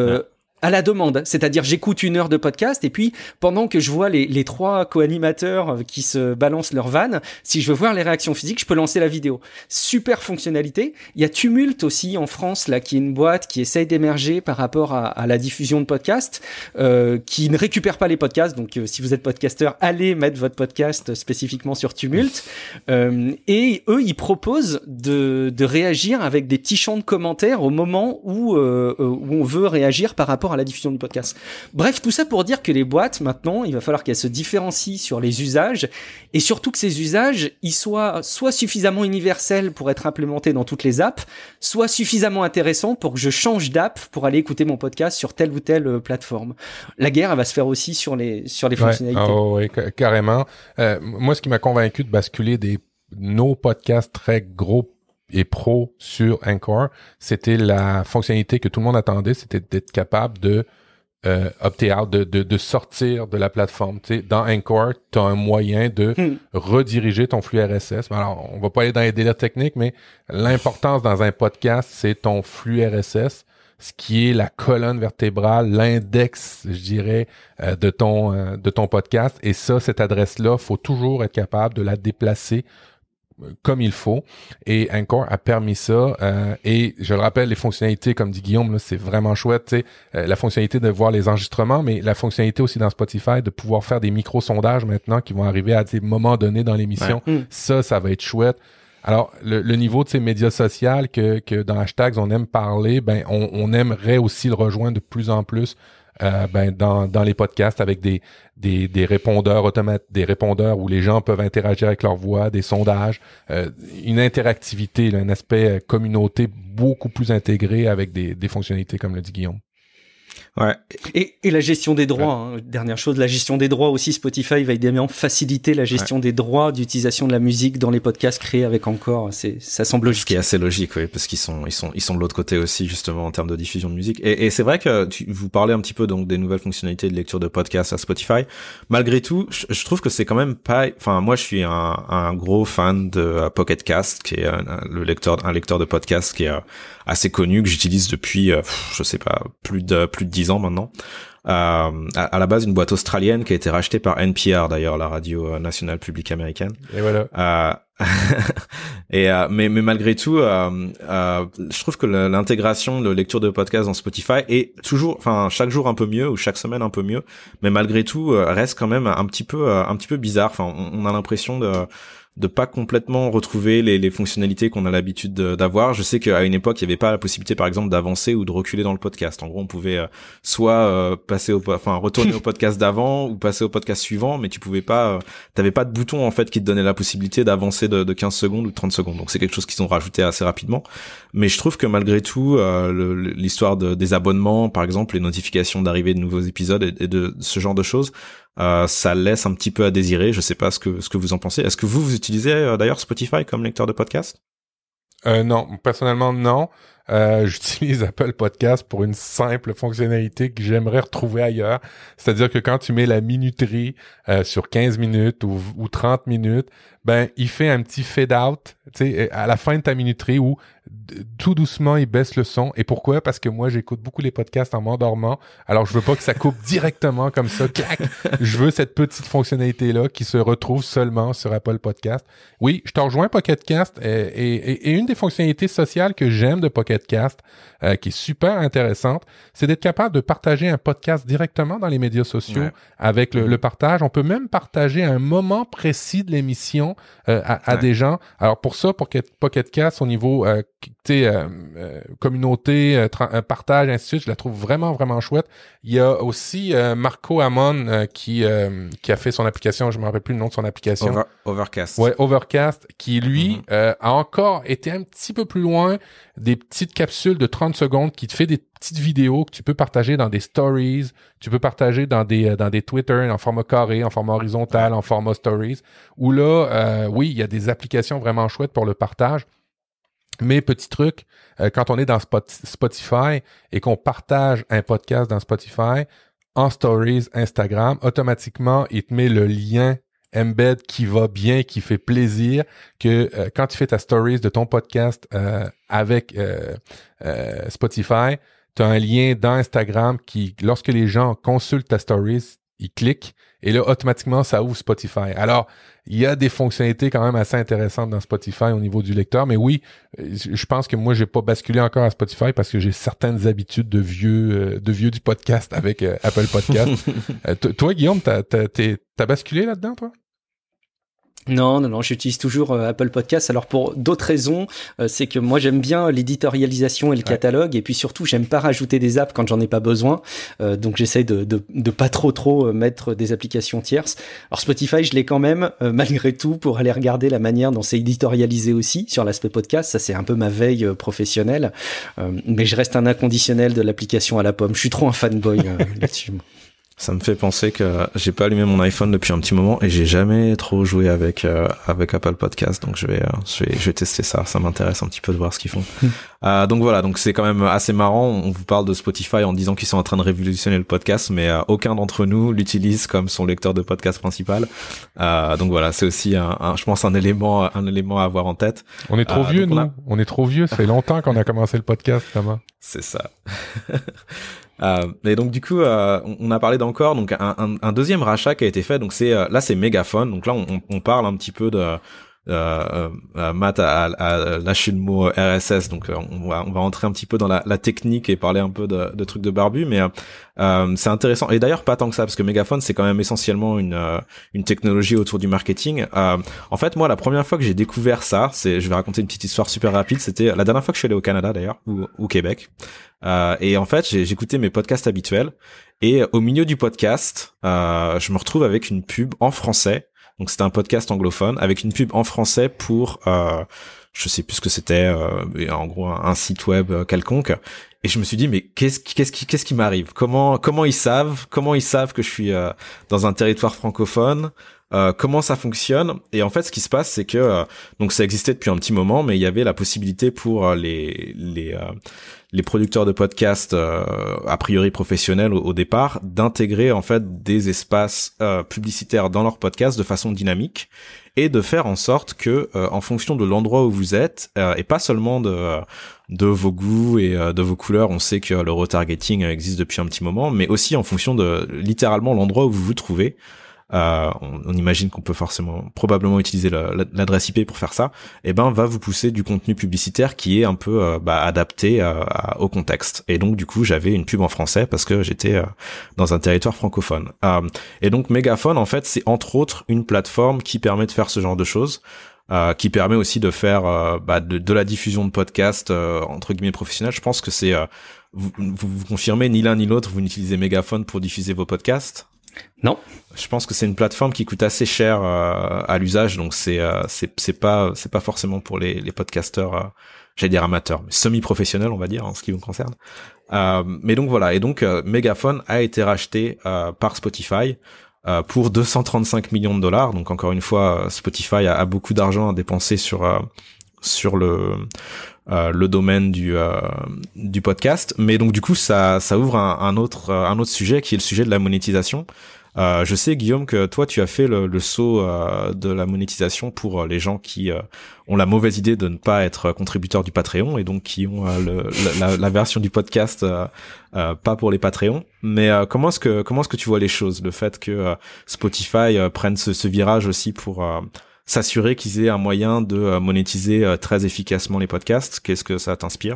à la demande. C'est-à-dire, j'écoute 1 heure de podcast et puis, pendant que je vois les 3 co-animateurs qui se balancent leur vanne, si je veux voir les réactions physiques, je peux lancer la vidéo. Super fonctionnalité. Il y a Tumult aussi en France, là, qui est une boîte qui essaye d'émerger par rapport à la diffusion de podcasts, qui ne récupère pas les podcasts. Donc, si vous êtes podcasteur, allez mettre votre podcast spécifiquement sur Tumult. Et eux, ils proposent de réagir avec des petits champs de commentaires au moment où on veut réagir par rapport à la diffusion du podcast. Bref, tout ça pour dire que les boîtes, maintenant, il va falloir qu'elles se différencient sur les usages et surtout que ces usages, ils soient soit suffisamment universels pour être implémentés dans toutes les apps, soit suffisamment intéressants pour que je change d'app pour aller écouter mon podcast sur telle ou telle plateforme. La guerre, elle va se faire aussi sur les fonctionnalités. Oh, oui, carrément. Moi, ce qui m'a convaincu de basculer nos podcasts très gros et pro sur Anchor, c'était la fonctionnalité que tout le monde attendait, c'était d'être capable de opter out, de sortir de la plateforme. Tu sais, dans Anchor, tu as un moyen de rediriger ton flux RSS. Alors, on va pas aller dans les délires techniques, mais l'importance dans un podcast, c'est ton flux RSS, ce qui est la colonne vertébrale, l'index, je dirais, de ton podcast. Et ça, cette adresse-là, faut toujours être capable de la déplacer comme il faut, et Anchor a permis ça, et je le rappelle, les fonctionnalités, comme dit Guillaume, là, c'est vraiment chouette, tu sais, la fonctionnalité de voir les enregistrements, mais la fonctionnalité aussi dans Spotify de pouvoir faire des micro-sondages maintenant qui vont arriver à des moments donnés dans l'émission, ça va être chouette. Alors, le niveau de ces médias sociaux que dans Hashtags on aime parler, ben on aimerait aussi le rejoindre de plus en plus dans les podcasts avec des répondeurs automatiques, des répondeurs où les gens peuvent interagir avec leur voix, des sondages, une interactivité, là, un aspect communauté beaucoup plus intégré avec des fonctionnalités comme le dit Guillaume. Ouais. Et la gestion des droits, hein. Dernière chose, la gestion des droits aussi. Spotify va évidemment faciliter la gestion des droits d'utilisation de la musique dans les podcasts créés avec Anchor. Ça semble logique. Ce qui est assez logique, oui, parce qu'ils sont de l'autre côté aussi, justement, en termes de diffusion de musique. Et c'est vrai que vous parlez un petit peu donc des nouvelles fonctionnalités de lecture de podcasts à Spotify. Malgré tout, je trouve que c'est quand même pas, enfin, moi, je suis un gros fan de Pocket Cast, qui est un lecteur de podcasts qui est assez connu, que j'utilise depuis, je sais pas, plus de 10 ans maintenant. À la base, une boîte australienne qui a été rachetée par NPR, d'ailleurs, la radio nationale publique américaine. Et voilà. Mais malgré tout, je trouve que l'intégration de lecture de podcasts dans Spotify est toujours, enfin, chaque jour un peu mieux ou chaque semaine un peu mieux, mais malgré tout, reste quand même un petit peu bizarre. Enfin, on a l'impression de pas complètement retrouver les fonctionnalités qu'on a l'habitude d'avoir. Je sais qu'à une époque, il n'y avait pas la possibilité, par exemple, d'avancer ou de reculer dans le podcast. En gros, on pouvait soit retourner au podcast d'avant ou passer au podcast suivant, mais tu pouvais pas, t'avais pas de bouton en fait qui te donnait la possibilité d'avancer de 15 secondes ou de 30 secondes. Donc c'est quelque chose qu'ils ont rajouté assez rapidement. Mais je trouve que malgré tout, l'histoire des abonnements, par exemple, les notifications d'arrivée de nouveaux épisodes et de ce genre de choses, ça laisse un petit peu à désirer. Je sais pas ce que vous en pensez. Est-ce que vous utilisez d'ailleurs Spotify comme lecteur de podcast? Non, personnellement non. J'utilise Apple Podcast pour une simple fonctionnalité que j'aimerais retrouver ailleurs. C'est-à-dire que quand tu mets la minuterie sur 15 minutes ou 30 minutes, ben il fait un petit fade out, tu sais, à la fin de ta minuterie où tout doucement, il baisse le son. Et pourquoi? Parce que moi, j'écoute beaucoup les podcasts en m'endormant. Alors, je veux pas que ça coupe directement comme ça, clac. Je veux cette petite fonctionnalité-là qui se retrouve seulement sur Apple Podcast. Oui, je te rejoins Pocket Cast et une des fonctionnalités sociales que j'aime de Pocket Cast, qui est super intéressante, c'est d'être capable de partager un podcast directement dans les médias sociaux avec le partage. On peut même partager un moment précis de l'émission à des gens. Alors pour ça, Pocket Cast au niveau communauté, partage, ainsi de suite, je la trouve vraiment, vraiment chouette. Il y a aussi Marco Amon qui a fait son application, je ne me rappelle plus le nom de son application. Overcast. Ouais, Overcast, qui lui a encore été un petit peu plus loin, des petites capsules de 30 secondes qui te fait des petites vidéos que tu peux partager dans des stories, tu peux partager dans des Twitter en format carré, en format horizontal, en format stories, où là, oui, il y a des applications vraiment chouettes pour le partage. Mais petit truc, quand on est dans Spotify et qu'on partage un podcast dans Spotify, en stories, Instagram, automatiquement, il te met le lien embed qui va bien, qui fait plaisir, que quand tu fais ta stories de ton podcast avec Spotify, tu as un lien dans Instagram qui, lorsque les gens consultent ta stories, ils cliquent et là, automatiquement, ça ouvre Spotify. Alors, il y a des fonctionnalités quand même assez intéressantes dans Spotify au niveau du lecteur, mais oui, je pense que moi, j'ai pas basculé encore à Spotify parce que j'ai certaines habitudes de vieux du podcast avec Apple Podcast. Toi, Guillaume, t'as basculé là-dedans, toi? Non, j'utilise toujours Apple Podcasts. Alors pour d'autres raisons, c'est que moi j'aime bien l'éditorialisation et le catalogue, et puis surtout j'aime pas rajouter des apps quand j'en ai pas besoin. Donc j'essaie de pas trop mettre des applications tierces. Alors Spotify, je l'ai quand même malgré tout pour aller regarder la manière dont c'est éditorialisé aussi sur l'aspect podcast. Ça c'est un peu ma veille professionnelle, mais je reste un inconditionnel de l'application à la pomme. Je suis trop un fanboy là-dessus. Ça me fait penser que j'ai pas allumé mon iPhone depuis un petit moment et j'ai jamais trop joué avec Apple Podcast, donc je vais tester ça. Ça m'intéresse un petit peu de voir ce qu'ils font. Donc voilà, donc c'est quand même assez marrant. On vous parle de Spotify en disant qu'ils sont en train de révolutionner le podcast, mais aucun d'entre nous l'utilise comme son lecteur de podcast principal. Donc voilà, c'est aussi je pense un élément à avoir en tête. On est trop vieux, nous. On est trop vieux. Ça fait longtemps qu'on a commencé le podcast, Thomas. C'est ça. Et donc du coup, on a parlé d'encore donc un deuxième rachat qui a été fait. Donc c'est Megaphone. Donc là, on parle un petit peu de Matt a lâché le mot RSS. Donc on va entrer un petit peu dans la technique et parler un peu de trucs de barbu, mais c'est intéressant. Et d'ailleurs pas tant que ça, parce que Megaphone c'est quand même essentiellement une technologie autour du marketing. En fait, moi la première fois que j'ai découvert ça, je vais raconter une petite histoire super rapide. C'était la dernière fois que je suis allé au Canada d'ailleurs, ou au Québec. Et en fait, j'écoutais mes podcasts habituels et au milieu du podcast, je me retrouve avec une pub en français. Donc c'était un podcast anglophone avec une pub en français pour je sais plus ce que c'était, en gros un site web quelconque. Et je me suis dit mais qu'est-ce qui m'arrive? Comment ils savent que je suis dans un territoire francophone? Comment ça fonctionne? Et en fait, ce qui se passe, c'est que donc ça existait depuis un petit moment, mais il y avait la possibilité pour les producteurs de podcasts a priori professionnels au départ d'intégrer en fait des espaces publicitaires dans leur podcast de façon dynamique et de faire en sorte que en fonction de l'endroit où vous êtes et pas seulement de vos goûts et de vos couleurs, on sait que le retargeting existe depuis un petit moment, mais aussi en fonction de littéralement l'endroit où vous vous trouvez. On imagine qu'on peut probablement utiliser l'adresse IP pour faire ça, et va vous pousser du contenu publicitaire qui est un peu adapté au contexte. Et donc du coup j'avais une pub en français parce que j'étais dans un territoire francophone. Et donc Megaphone en fait c'est entre autres une plateforme qui permet de faire ce genre de choses. Qui permet aussi de faire de la diffusion de podcasts entre guillemets professionnels. Je pense que c'est vous confirmez, ni l'un ni l'autre vous n'utilisez Megaphone pour diffuser vos podcasts? Non. Je pense que c'est une plateforme qui coûte assez cher à l'usage, donc c'est pas forcément pour les podcasteurs, j'allais dire amateurs, mais semi-professionnels on va dire en ce qui vous concerne. Mais donc voilà, et donc Megaphone a été racheté par Spotify pour 235 millions de dollars. Donc encore une fois, Spotify a beaucoup d'argent à dépenser sur le domaine du podcast, mais donc du coup ça ouvre un autre sujet qui est le sujet de la monétisation. Je sais, Guillaume, que toi, tu as fait le saut de la monétisation pour les gens qui ont la mauvaise idée de ne pas être contributeurs du Patreon et donc qui ont la version du podcast pas pour les Patreons. Mais comment est-ce que tu vois les choses, le fait que Spotify prenne ce virage aussi pour s'assurer qu'ils aient un moyen de monétiser très efficacement les podcasts? Qu'est-ce que ça t'inspire?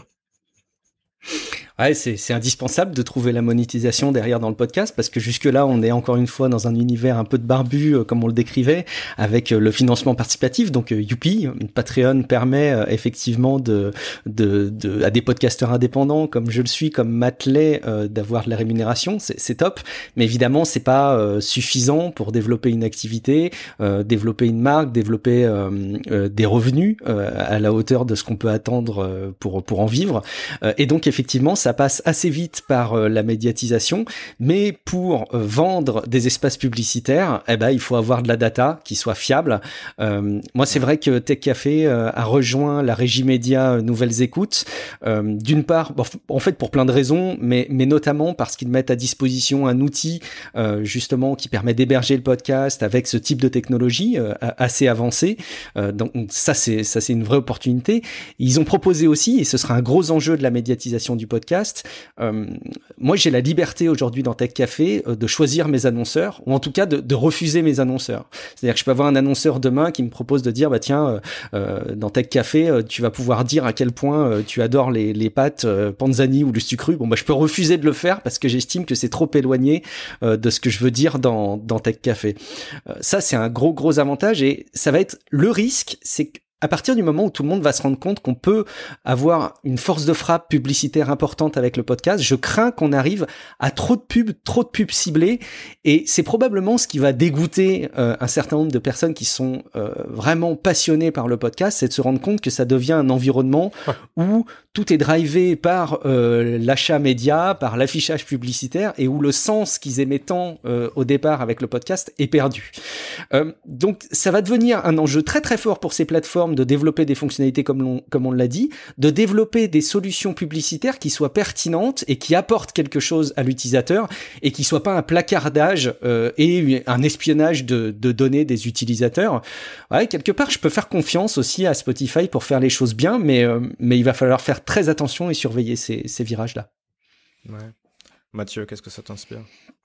Ouais, c'est indispensable de trouver la monétisation derrière dans le podcast, parce que jusque-là, on est encore une fois dans un univers un peu de barbu, comme on le décrivait, avec le financement participatif. Donc, Youpi, Patreon permet effectivement à des podcasteurs indépendants, comme je le suis, comme Matt Lay, d'avoir de la rémunération. C'est top. Mais évidemment, c'est pas suffisant pour développer une activité, développer une marque, développer des revenus à la hauteur de ce qu'on peut attendre pour en vivre. Et donc, effectivement, ça passe assez vite par la médiatisation, mais pour vendre des espaces publicitaires, il faut avoir de la data qui soit fiable. Moi, c'est vrai que Tech Café a rejoint la régie média Nouvelles Écoutes, d'une part, en fait pour plein de raisons, mais notamment parce qu'ils mettent à disposition un outil justement qui permet d'héberger le podcast avec ce type de technologie assez avancée. Donc ça c'est une vraie opportunité. Ils ont proposé aussi, et ce sera un gros enjeu de la médiatisation du podcast, moi j'ai la liberté aujourd'hui dans Tech Café de choisir mes annonceurs, ou en tout cas de refuser mes annonceurs. C'est-à-dire que je peux avoir un annonceur demain qui me propose de dire tiens, dans Tech Café tu vas pouvoir dire à quel point tu adores les pâtes Panzani ou le sucru. Je peux refuser de le faire parce que j'estime que c'est trop éloigné de ce que je veux dire dans Tech Café. Ça c'est un gros avantage, et ça va être le risque, c'est que à partir du moment où tout le monde va se rendre compte qu'on peut avoir une force de frappe publicitaire importante avec le podcast, je crains qu'on arrive à trop de pubs ciblées, et c'est probablement ce qui va dégoûter un certain nombre de personnes qui sont vraiment passionnées par le podcast, c'est de se rendre compte que ça devient un environnement où tout est drivé par l'achat média, par l'affichage publicitaire, et où le sens qu'ils aimaient tant au départ avec le podcast est perdu. Donc ça va devenir un enjeu très très fort pour ces plateformes de développer des fonctionnalités comme on l'a dit, de développer des solutions publicitaires qui soient pertinentes et qui apportent quelque chose à l'utilisateur, et qui soient pas un placardage et un espionnage de données des utilisateurs. Ouais, quelque part, je peux faire confiance aussi à Spotify pour faire les choses bien, mais il va falloir faire très attention et surveiller ces virages-là. Ouais. Mathieu, qu'est-ce que ça t'inspire?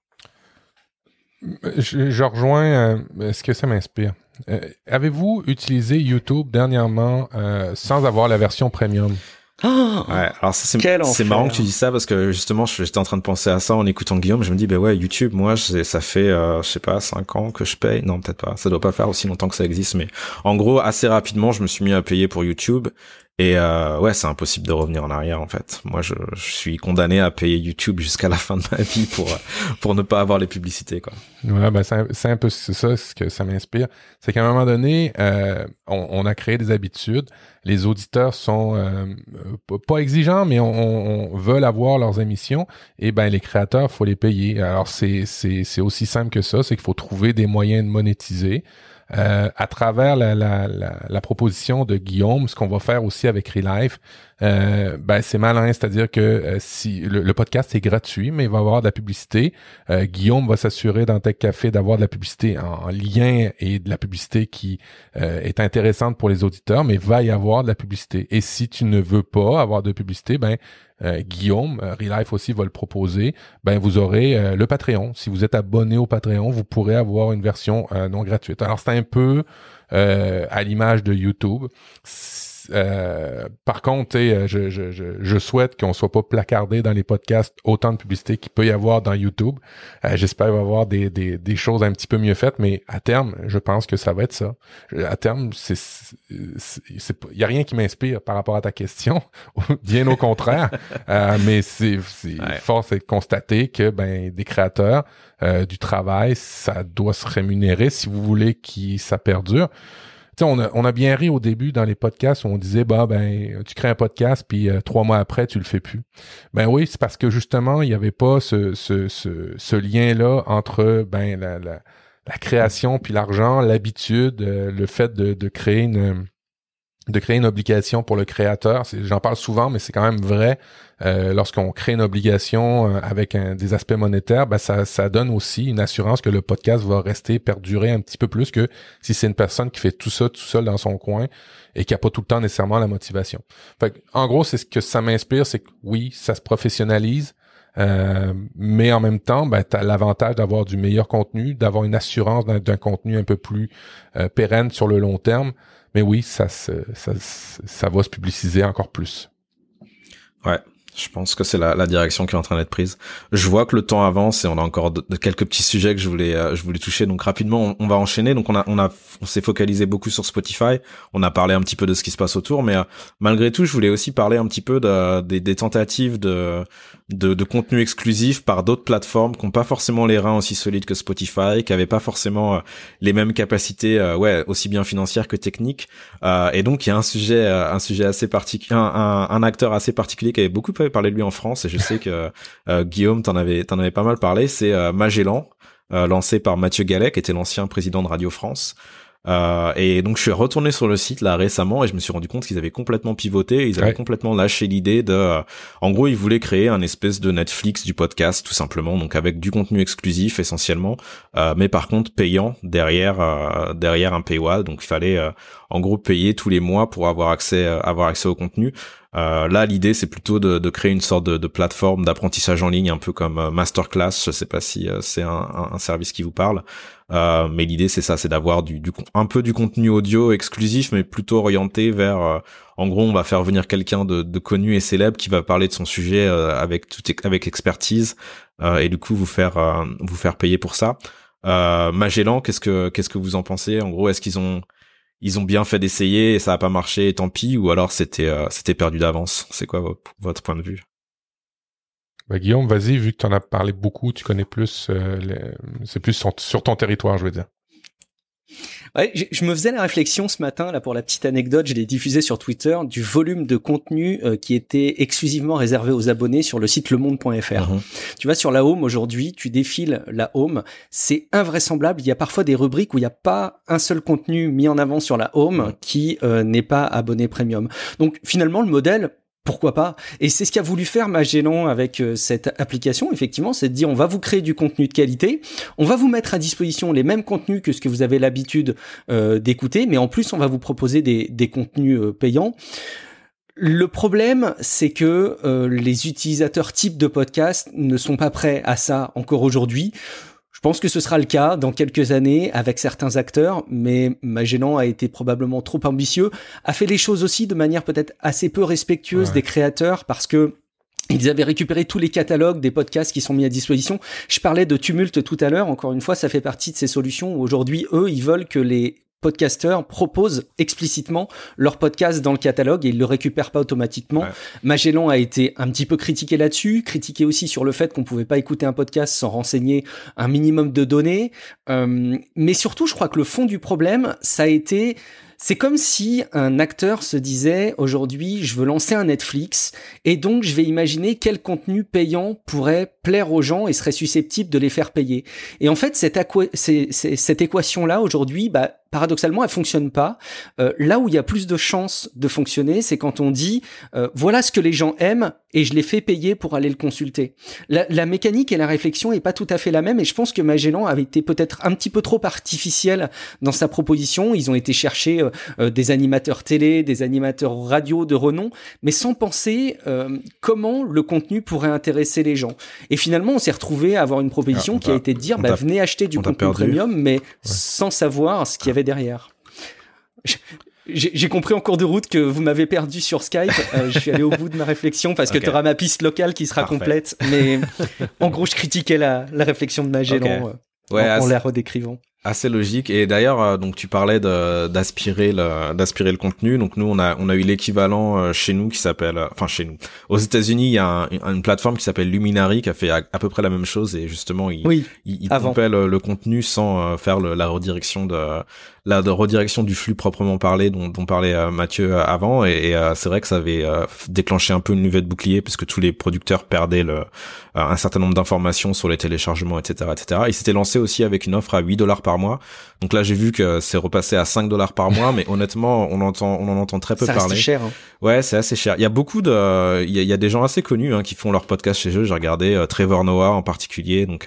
Je rejoins ce que ça m'inspire. Avez-vous utilisé YouTube dernièrement sans avoir la version premium? Ouais, alors ça c'est marrant que tu dis ça, parce que justement j'étais en train de penser à ça en écoutant Guillaume. Je me dis YouTube, moi ça fait je sais pas 5 ans que je paye. Non, peut-être pas, ça doit pas faire aussi longtemps que ça existe, mais en gros assez rapidement je me suis mis à payer pour YouTube. Et c'est impossible de revenir en arrière en fait. Moi je suis condamné à payer YouTube jusqu'à la fin de ma vie pour ne pas avoir les publicités, quoi. Ouais, c'est un peu ça ce que ça m'inspire. C'est qu'à un moment donné, on a créé des habitudes. Les auditeurs sont pas exigeants, mais on veut avoir leurs émissions, et les créateurs, faut les payer. Alors c'est aussi simple que ça, c'est qu'il faut trouver des moyens de monétiser. À travers la proposition de Guillaume, ce qu'on va faire aussi avec Relife, c'est malin, c'est-à-dire que si le podcast est gratuit, mais il va y avoir de la publicité. Guillaume va s'assurer dans Tech Café d'avoir de la publicité en lien, et de la publicité qui est intéressante pour les auditeurs, mais va y avoir de la publicité. Et si tu ne veux pas avoir de publicité, Guillaume, Relife aussi va le proposer, vous aurez le Patreon. Si vous êtes abonné au Patreon, vous pourrez avoir une version non gratuite. Alors c'est un peu à l'image de YouTube. Par contre, je souhaite qu'on soit pas placardé dans les podcasts autant de publicité qu'il peut y avoir dans YouTube. J'espère qu'il va y avoir des choses un petit peu mieux faites, mais à terme, je pense que ça va être ça. À terme, il y a rien qui m'inspire par rapport à ta question, bien au contraire. Mais force est de constater que des créateurs du travail, ça doit se rémunérer si vous voulez que ça perdure. On a bien ri au début dans les podcasts où on disait tu crées un podcast puis 3 mois après tu le fais plus. Oui, c'est parce que justement il y avait pas ce lien-là entre la création puis l'argent, l'habitude, le fait de créer de créer une obligation pour le créateur. J'en parle souvent, mais c'est quand même vrai. Lorsqu'on crée une obligation avec des aspects monétaires, ben ça donne aussi une assurance que le podcast va rester perdurer un petit peu plus que si c'est une personne qui fait tout ça tout seul dans son coin et qui a pas tout le temps nécessairement la motivation. Fait que, en gros, c'est ce que ça m'inspire, c'est que oui, ça se professionnalise, mais en même temps, ben t'as l'avantage d'avoir du meilleur contenu, d'avoir une assurance d'un contenu un peu plus pérenne sur le long terme. Mais oui, ça va se publiciser encore plus. Ouais. Je pense que c'est la direction qui est en train d'être prise. Je vois que le temps avance et on a encore de quelques petits sujets que je voulais toucher. Donc rapidement, on va enchaîner. Donc on s'est focalisé beaucoup sur Spotify. On a parlé un petit peu de ce qui se passe autour, mais malgré tout, je voulais aussi parler un petit peu des tentatives de contenu exclusif par d'autres plateformes qui n'ont pas forcément les reins aussi solides que Spotify, qui n'avaient pas forcément les mêmes capacités, aussi bien financières que techniques. Et donc il y a un sujet assez particulier, un acteur assez particulier qui avait beaucoup parlé de lui en France, et je sais que Guillaume t'en avais pas mal parlé. C'est Magellan, lancé par Mathieu Gallet, qui était l'ancien président de Radio France. Et donc je suis retourné sur le site là récemment et je me suis rendu compte qu'ils avaient complètement pivoté, ils avaient complètement lâché l'idée en gros ils voulaient créer un espèce de Netflix du podcast tout simplement, donc avec du contenu exclusif essentiellement, mais par contre payant derrière un paywall, donc il fallait en gros payer tous les mois pour avoir accès au contenu. Là l'idée c'est plutôt de créer une sorte de plateforme d'apprentissage en ligne un peu comme Masterclass, je sais pas si c'est un service qui vous parle. Mais l'idée c'est ça, c'est d'avoir un peu du contenu audio exclusif, mais plutôt orienté vers en gros on va faire venir quelqu'un de connu et célèbre qui va parler de son sujet avec expertise, et du coup vous faire payer pour ça. Magellan, qu'est-ce que vous en pensez? En gros, est-ce qu'ils ont bien fait d'essayer et ça a pas marché et tant pis, ou alors c'était perdu d'avance? C'est quoi votre point de vue? Bah, Guillaume, vas-y, vu que tu en as parlé beaucoup, tu connais plus, c'est plus sur ton territoire, je veux dire. Ouais, je me faisais la réflexion ce matin, là, pour la petite anecdote, je l'ai diffusé sur Twitter, du volume de contenu qui était exclusivement réservé aux abonnés sur le site lemonde.fr. Tu vois, sur la Home, aujourd'hui, tu défiles la Home, c'est invraisemblable. Il y a parfois des rubriques où il n'y a pas un seul contenu mis en avant sur la Home qui n'est pas abonné premium. Donc, finalement, le modèle, pourquoi pas? Et c'est ce qu'a voulu faire Magellan avec cette application, effectivement, c'est de dire on va vous créer du contenu de qualité, on va vous mettre à disposition les mêmes contenus que ce que vous avez l'habitude d'écouter, mais en plus on va vous proposer des contenus payants. Le problème, c'est que les utilisateurs types de podcasts ne sont pas prêts à ça encore aujourd'hui. Je pense que ce sera le cas dans quelques années avec certains acteurs, mais Magellan a été probablement trop ambitieux, a fait les choses aussi de manière peut-être assez peu respectueuse des créateurs, parce que ils avaient récupéré tous les catalogues des podcasts qui sont mis à disposition. Je parlais de Tumult tout à l'heure, encore une fois, ça fait partie de ces solutions où aujourd'hui, eux, ils veulent que les podcasteurs proposent explicitement leur podcast dans le catalogue et ils le récupèrent pas automatiquement. Magellan a été un petit peu critiqué là-dessus, critiqué aussi sur le fait qu'on pouvait pas écouter un podcast sans renseigner un minimum de données. Mais surtout, je crois que le fond du problème, ça a été... C'est comme si un acteur se disait aujourd'hui, je veux lancer un Netflix et donc je vais imaginer quel contenu payant pourrait plaire aux gens et serait susceptible de les faire payer. Et en fait, cette équation-là aujourd'hui, paradoxalement, elle fonctionne pas. Là où il y a plus de chances de fonctionner, c'est quand on dit voilà ce que les gens aiment et je les fais payer pour aller le consulter. La mécanique et la réflexion est pas tout à fait la même et je pense que Magellan avait été peut-être un petit peu trop artificiel dans sa proposition. Ils ont été chercher des animateurs télé, des animateurs radio de renom, mais sans penser comment le contenu pourrait intéresser les gens. Et finalement, on s'est retrouvé à avoir une proposition qui a été de dire venez acheter du contenu premium, mais sans savoir ce qu'il y avait derrière. J'ai compris en cours de route que vous m'avez perdu sur Skype. Je suis allé au bout de ma réflexion parce que tu auras ma piste locale qui sera complète. Mais en gros, je critiquais la réflexion de Magellan en la redécrivant. Assez logique. Et d'ailleurs, donc tu parlais d'aspirer le contenu. Donc nous, on a eu l'équivalent chez nous qui s'appelle, chez nous. Aux États-Unis, il y a une plateforme qui s'appelle Luminary qui a fait à peu près la même chose et justement, il pompait le contenu sans faire la redirection la redirection du flux proprement parlé dont parlait Mathieu avant, et c'est vrai que ça avait déclenché un peu une levée de bouclier puisque tous les producteurs perdaient un certain nombre d'informations sur les téléchargements, etc., etc. Il s'était lancé aussi avec une offre à $8 par mois. Donc là, j'ai vu que c'est repassé à $5 par mois, mais honnêtement, on en entend très peu parler. Ça reste cher. Hein. Ouais, c'est assez cher. Il y a beaucoup il y a des gens assez connus qui font leur podcast chez eux. J'ai regardé Trevor Noah en particulier, donc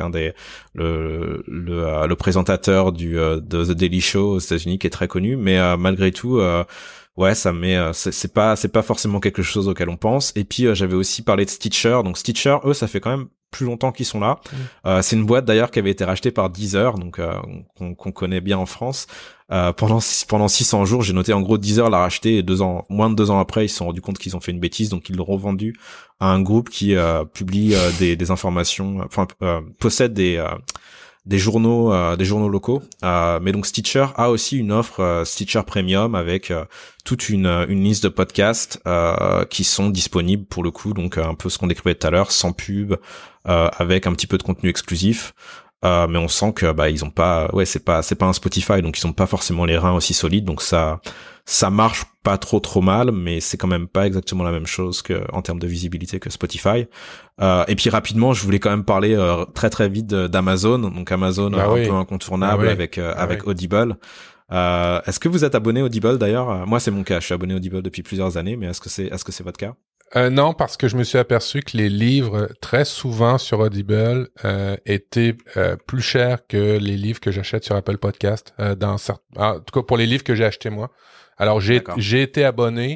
le présentateur de The Daily Show aux États-Unis, qui est très connu, mais malgré tout ouais, ça met c'est pas forcément quelque chose auquel on pense. Et puis j'avais aussi parlé de Stitcher. Donc Stitcher, eux, ça fait quand même plus longtemps qu'ils sont là. C'est une boîte d'ailleurs qui avait été rachetée par Deezer, donc qu'on connaît bien en France. Pendant 600 jours, j'ai noté en gros Deezer l'a racheté et moins de 2 ans après, ils se sont rendus compte qu'ils ont fait une bêtise, donc ils l'ont revendu à un groupe qui publie des informations, possède des journaux locaux. Mais donc Stitcher a aussi une offre Stitcher Premium avec toute une liste de podcasts qui sont disponibles pour le coup, donc un peu ce qu'on décrivait tout à l'heure, sans pub, avec un petit peu de contenu exclusif. Mais on sent que ils ont pas, c'est pas un Spotify, donc ils ont pas forcément les reins aussi solides, donc ça marche pas trop mal, mais c'est quand même pas exactement la même chose que en termes de visibilité que Spotify. Et puis rapidement, je voulais quand même parler très vite d'Amazon, donc Amazon peu incontournable avec Audible. Est-ce que vous êtes abonné Audible d'ailleurs? Moi c'est mon cas, je suis abonné Audible depuis plusieurs années, mais est-ce que c'est votre cas? Non, parce que je me suis aperçu que les livres, très souvent sur Audible, étaient plus chers que les livres que j'achète sur Apple Podcast. En tout cas, pour les livres que j'ai achetés moi. Alors, j'ai été abonné.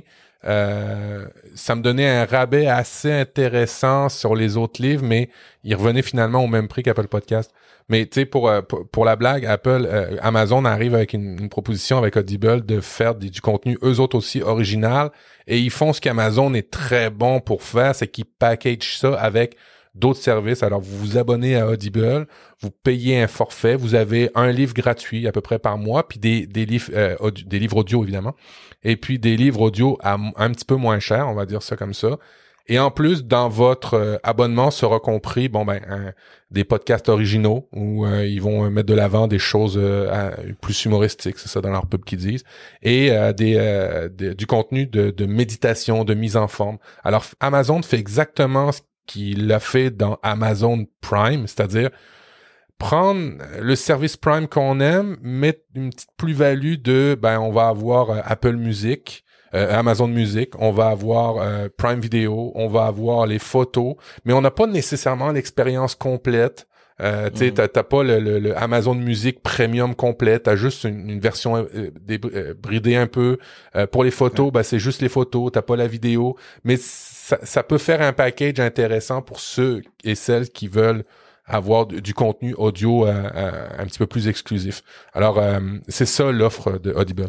Ça me donnait un rabais assez intéressant sur les autres livres, mais il revenait finalement au même prix qu'Apple Podcast. Mais tu sais, pour la blague, Amazon arrive avec une proposition avec Audible de faire du contenu eux autres aussi original, et ils font ce qu'Amazon est très bon pour faire, c'est qu'ils packagent ça avec d'autres services. Alors vous vous abonnez à Audible, vous payez un forfait, vous avez un livre gratuit à peu près par mois, puis des livres audio évidemment, et puis des livres audio à un petit peu moins cher, on va dire ça comme ça. Et en plus, dans votre abonnement sera compris des podcasts originaux où ils vont mettre de l'avant des choses plus humoristiques, c'est ça dans leur pub qu'ils disent, et du contenu de méditation, de mise en forme. Alors Amazon fait exactement ce qu'il a fait dans Amazon Prime, c'est-à-dire prendre le service Prime qu'on aime, mettre une petite plus-value on va avoir Apple Music, Amazon Music, on va avoir Prime Video, on va avoir les photos, mais on n'a pas nécessairement l'expérience complète. Tu sais, t'as pas le Amazon Music Premium complet, t'as juste une version bridée un peu. Pour les photos, c'est juste les photos, t'as pas la vidéo, mais ça peut faire un package intéressant pour ceux et celles qui veulent avoir du contenu audio un petit peu plus exclusif. Alors, c'est ça l'offre de Audible.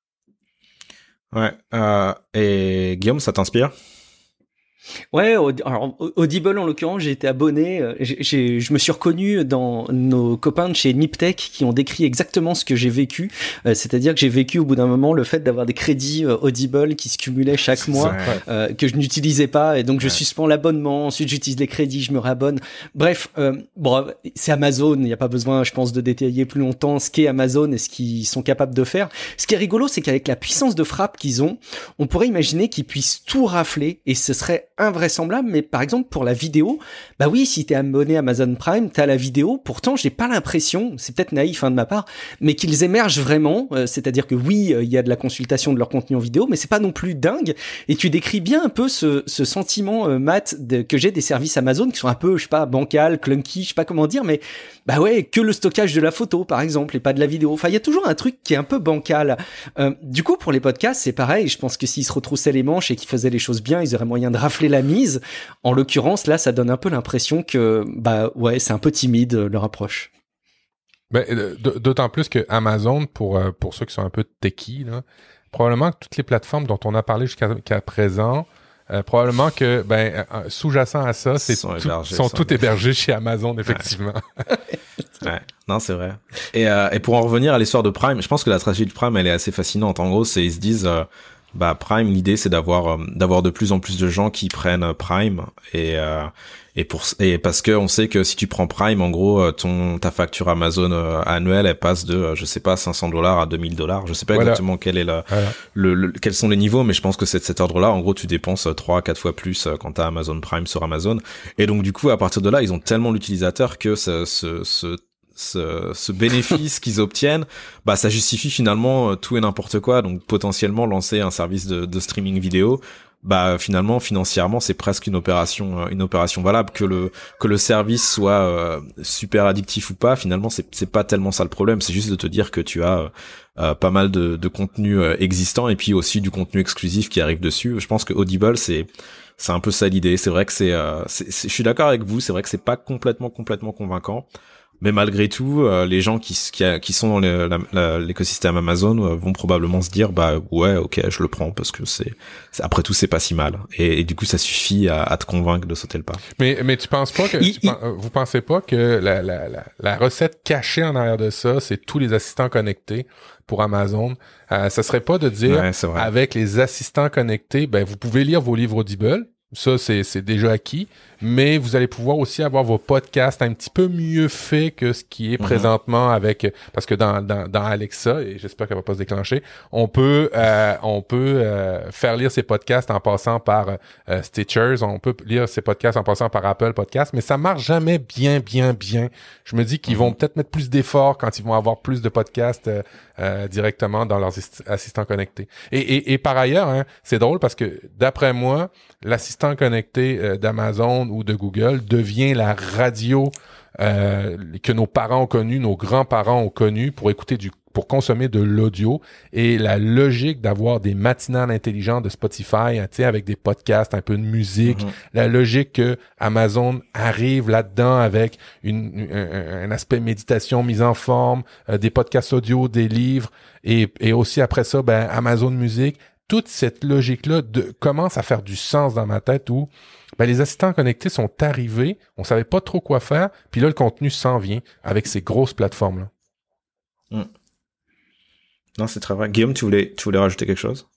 Ouais. Et Guillaume, ça t'inspire? Ouais, alors Audible en l'occurrence, j'ai été abonné, je me suis reconnu dans nos copains de chez Niptech qui ont décrit exactement ce que j'ai vécu, c'est-à-dire que j'ai vécu au bout d'un moment le fait d'avoir des crédits Audible qui se cumulaient chaque mois, que je n'utilisais pas, et donc je suspends l'abonnement, ensuite j'utilise les crédits, je me réabonne. Bref, c'est Amazon, il n'y a pas besoin, je pense, de détailler plus longtemps ce qu'est Amazon et ce qu'ils sont capables de faire. Ce qui est rigolo, c'est qu'avec la puissance de frappe qu'ils ont, on pourrait imaginer qu'ils puissent tout rafler, et ce serait invraisemblable. Mais par exemple pour la vidéo, oui, si t'es abonné à Amazon Prime, t'as la vidéo. Pourtant, j'ai pas l'impression, c'est peut-être naïf de ma part, mais qu'ils émergent vraiment. C'est-à-dire que oui, il y a de la consultation de leur contenu en vidéo, mais c'est pas non plus dingue. Et tu décris bien un peu ce sentiment, Matt, que j'ai des services Amazon qui sont un peu, je sais pas, bancal, clunky, je sais pas comment dire, mais que le stockage de la photo, par exemple, et pas de la vidéo. Enfin, il y a toujours un truc qui est un peu bancal. Du coup, pour les podcasts, c'est pareil. Je pense que s'ils se retroussaient les manches et qu'ils faisaient les choses bien, ils auraient moyen de rafler la mise. En l'occurrence, là, ça donne un peu l'impression que, c'est un peu timide, leur approche. D'autant plus que Amazon, pour ceux qui sont un peu techie, là, probablement que toutes les plateformes dont on a parlé jusqu'à présent, probablement que sous-jacent à ça, sont toutes hébergées chez Amazon, effectivement. Ouais, non, c'est vrai. Et pour en revenir à l'histoire de Prime, je pense que la stratégie de Prime, elle est assez fascinante. En gros, ils se disent Prime, l'idée c'est d'avoir de plus en plus de gens qui prennent Prime et parce que on sait que si tu prends Prime, en gros, ta facture Amazon annuelle, elle passe de, je sais pas, $500 à $2000. Je sais pas exactement quel est quels sont les niveaux, mais je pense que c'est de cet ordre-là. En gros, tu dépenses 3 à 4 fois plus quand t'as Amazon Prime sur Amazon. Et donc, du coup, à partir de là, ils ont tellement l'utilisateur que ce bénéfice qu'ils obtiennent, ça justifie finalement tout et n'importe quoi. Donc, potentiellement, lancer un service de streaming vidéo, finalement financièrement c'est presque une opération valable. Que le service soit super addictif ou pas, finalement c'est pas tellement ça le problème, c'est juste de te dire que tu as pas mal de contenu existant et puis aussi du contenu exclusif qui arrive dessus. Je pense que Audible c'est un peu ça l'idée. C'est vrai que je suis d'accord avec vous, c'est vrai que c'est pas complètement convaincant. Mais malgré tout, les gens qui sont dans l'écosystème Amazon vont probablement se dire ouais, ok, je le prends parce que après tout c'est pas si mal et du coup ça suffit à te convaincre de sauter le pas. Mais tu penses pas que vous pensez pas que la recette cachée en arrière de ça, c'est tous les assistants connectés pour Amazon? Ça serait pas de dire avec les assistants connectés, vous pouvez lire vos livres Audible. Ça, c'est déjà acquis, mais vous allez pouvoir aussi avoir vos podcasts un petit peu mieux faits que ce qui est présentement parce que dans Alexa, et j'espère qu'elle va pas se déclencher, on peut faire lire ses podcasts en passant par Stitchers, on peut lire ses podcasts en passant par Apple Podcasts, mais ça marche jamais bien. Je me dis qu'ils vont peut-être mettre plus d'efforts quand ils vont avoir plus de podcasts directement dans leurs assistants connectés. Et par ailleurs, c'est drôle parce que d'après moi, l'assistant connecté d'Amazon ou de Google devient la radio que nos parents ont connue, nos grands-parents ont connue pour consommer de l'audio, et la logique d'avoir des matinales intelligentes de Spotify, avec des podcasts, un peu de musique, la logique que Amazon arrive là-dedans avec un aspect méditation, mise en forme, des podcasts audio, des livres, et aussi après ça, Amazon Musique. Toute cette logique-là commence à faire du sens dans ma tête où les assistants connectés sont arrivés, on savait pas trop quoi faire, puis là, le contenu s'en vient avec ces grosses plateformes-là. Non, c'est très vrai. Guillaume, tu voulais rajouter quelque chose?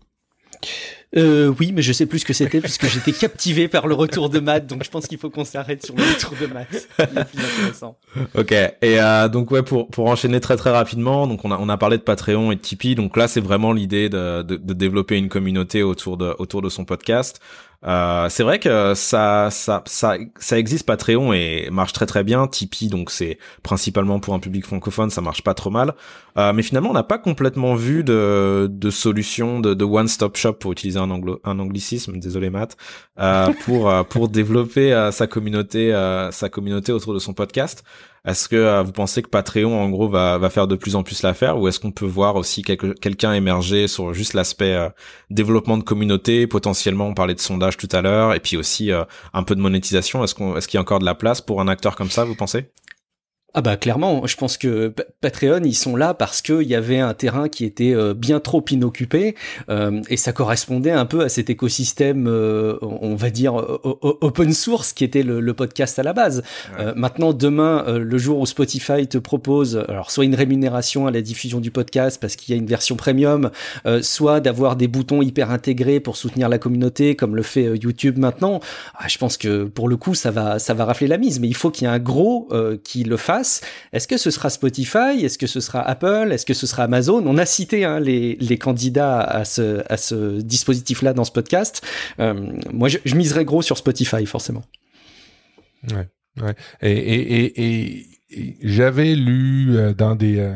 Oui, mais je sais plus ce que c'était puisque j'étais captivé par le retour de Matt, donc je pense qu'il faut qu'on s'arrête sur le retour de Matt. C'est le plus intéressant. Ok. Et donc ouais, pour enchaîner très très rapidement, donc on a parlé de Patreon et de Tipeee. Donc là, c'est vraiment l'idée de développer une communauté autour de son podcast. C'est vrai que ça existe. Patreon et marche très très bien. Tipeee, donc c'est principalement pour un public francophone, ça marche pas trop mal. Mais finalement, on n'a pas complètement vu de solution de one-stop shop, pour utiliser un anglicisme. Désolé Matt. Pour développer sa communauté autour de son podcast. Est-ce que vous pensez que Patreon, en gros, va faire de plus en plus l'affaire, ou est-ce qu'on peut voir aussi quelqu'un émerger sur juste l'aspect développement de communauté, potentiellement on parlait de sondage tout à l'heure, et puis aussi un peu de monétisation. Est-ce qu'il y a encore de la place pour un acteur comme ça, vous pensez? Clairement, je pense que Patreon, ils sont là parce qu'il y avait un terrain qui était bien trop inoccupé, et ça correspondait un peu à cet écosystème, on va dire, open source qui était le podcast à la base. Ouais. Maintenant, demain, le jour où Spotify te propose, alors soit une rémunération à la diffusion du podcast parce qu'il y a une version premium, soit d'avoir des boutons hyper intégrés pour soutenir la communauté, comme le fait YouTube maintenant, je pense que pour le coup, ça va rafler la mise, mais il faut qu'il y ait un gros qui le fasse. Est-ce que ce sera Spotify? Est-ce que ce sera Apple? Est-ce que ce sera Amazon? On a cité les candidats à ce dispositif-là dans ce podcast. Moi, je miserais gros sur Spotify, forcément. Ouais. Et j'avais lu dans des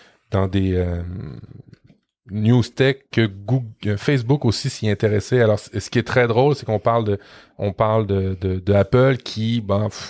news tech que Facebook aussi s'y intéressait. Alors, ce qui est très drôle, c'est qu'on parle de Apple qui,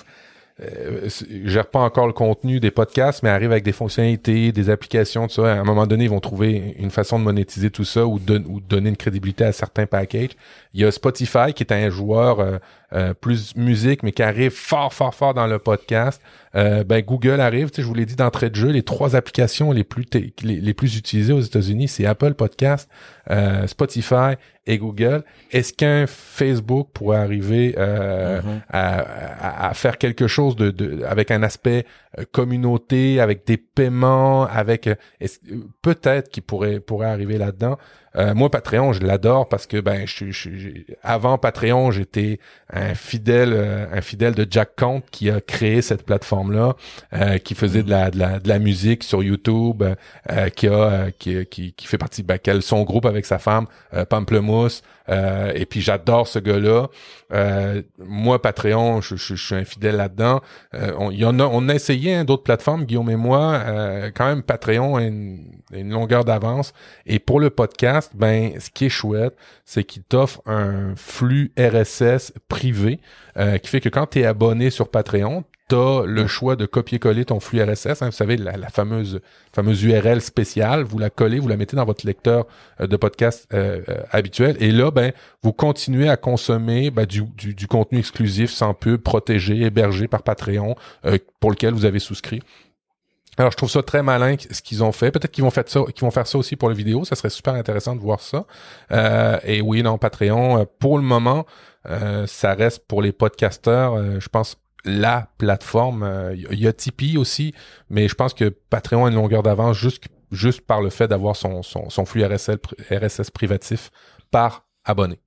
gère pas encore le contenu des podcasts, mais arrive avec des fonctionnalités, des applications, tout ça. À un moment donné, ils vont trouver une façon de monétiser tout ça ou donner une crédibilité à certains packages. Il y a Spotify qui est un joueur plus musique, mais qui arrive fort dans le podcast. Google arrive, je vous l'ai dit d'entrée de jeu, les 3 applications les plus utilisées aux États-Unis, c'est Apple Podcast, Spotify et Google. Est-ce qu'un Facebook pourrait arriver à faire quelque chose avec un aspect communauté, avec des paiements, avec peut-être qu'il pourrait arriver là-dedans. Moi, Patreon, je l'adore parce que avant Patreon, j'étais un fidèle de Jack Conte qui a créé cette plateforme-là, qui faisait de la musique sur YouTube, qui fait partie qui a son groupe avec sa femme, Pamplemousse. Et puis j'adore ce gars-là. Moi, Patreon, je suis infidèle là-dedans. On a essayé d'autres plateformes, Guillaume et moi. Quand même, Patreon a une longueur d'avance. Et pour le podcast, ce qui est chouette, c'est qu'il t'offre un flux RSS privé, qui fait que quand tu es abonné sur Patreon, t'as le choix de copier-coller ton flux RSS, vous savez, la fameuse URL spéciale, vous la collez, vous la mettez dans votre lecteur de podcast habituel, et là, vous continuez à consommer du contenu exclusif, sans pub, protégé, hébergé par Patreon, pour lequel vous avez souscrit. Alors, je trouve ça très malin ce qu'ils ont fait. Peut-être qu'ils vont faire ça aussi pour la vidéo. Ça serait super intéressant de voir ça. Et oui, non, Patreon, pour le moment, ça reste pour les podcasteurs, je pense, la plateforme. Il y a Tipeee aussi, mais je pense que Patreon a une longueur d'avance juste par le fait d'avoir son flux RSS privatif par abonné.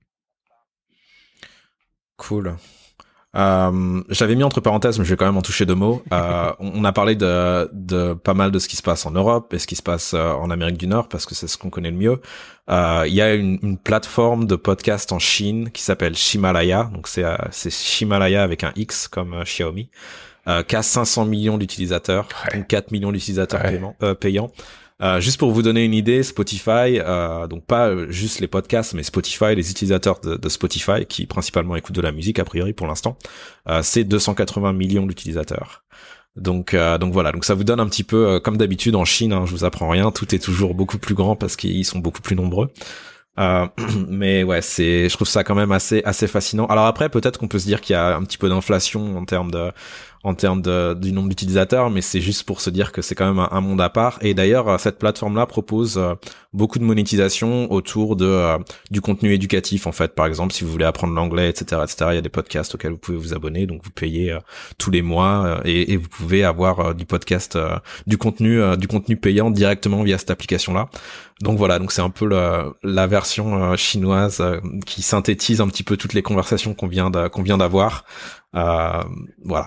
Cool. J'avais mis entre parenthèses, mais je vais quand même en toucher deux mots. On a parlé de pas mal de ce qui se passe en Europe et ce qui se passe en Amérique du Nord, parce que c'est ce qu'on connaît le mieux. Il y a une plateforme de podcast en Chine qui s'appelle Ximalaya. Donc c'est Ximalaya avec un X comme Xiaomi, qui a 500 millions d'utilisateurs, donc 4 millions d'utilisateurs payants. Juste pour vous donner une idée, Spotify, donc pas juste les podcasts, mais Spotify, les utilisateurs de Spotify, qui principalement écoutent de la musique a priori pour l'instant, c'est 280 millions d'utilisateurs. Donc voilà, donc ça vous donne un petit peu, comme d'habitude en Chine, je vous apprends rien, tout est toujours beaucoup plus grand parce qu'ils sont beaucoup plus nombreux. Mais ouais, je trouve ça quand même assez fascinant. Alors après, peut-être qu'on peut se dire qu'il y a un petit peu d'inflation en termes du nombre d'utilisateurs, mais c'est juste pour se dire que c'est quand même un monde à part. Et d'ailleurs, cette plateforme-là propose beaucoup de monétisation autour du contenu éducatif, en fait. Par exemple, si vous voulez apprendre l'anglais, etc., il y a des podcasts auxquels vous pouvez vous abonner, donc vous payez tous les mois et vous pouvez avoir du podcast, du contenu payant directement via cette application-là. Donc voilà, donc c'est un peu la version chinoise qui synthétise un petit peu toutes les conversations qu'on vient d'avoir. Voilà.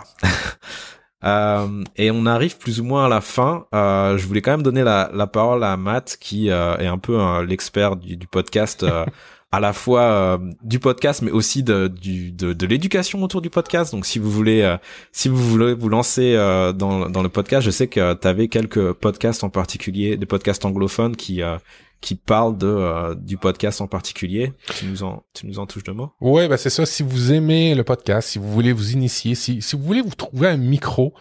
Et on arrive plus ou moins à la fin. Je voulais quand même donner la parole à Matt, qui est un peu l'expert du podcast, à la fois du podcast, mais aussi de l'éducation autour du podcast. Donc si vous voulez vous lancer dans le podcast, je sais que tu avais quelques podcasts en particulier, des podcasts anglophones qui parlent du podcast en particulier. Tu nous en touches deux mots? Ouais, c'est ça. Si vous aimez le podcast, si vous voulez vous initier, si vous voulez vous trouver un micro,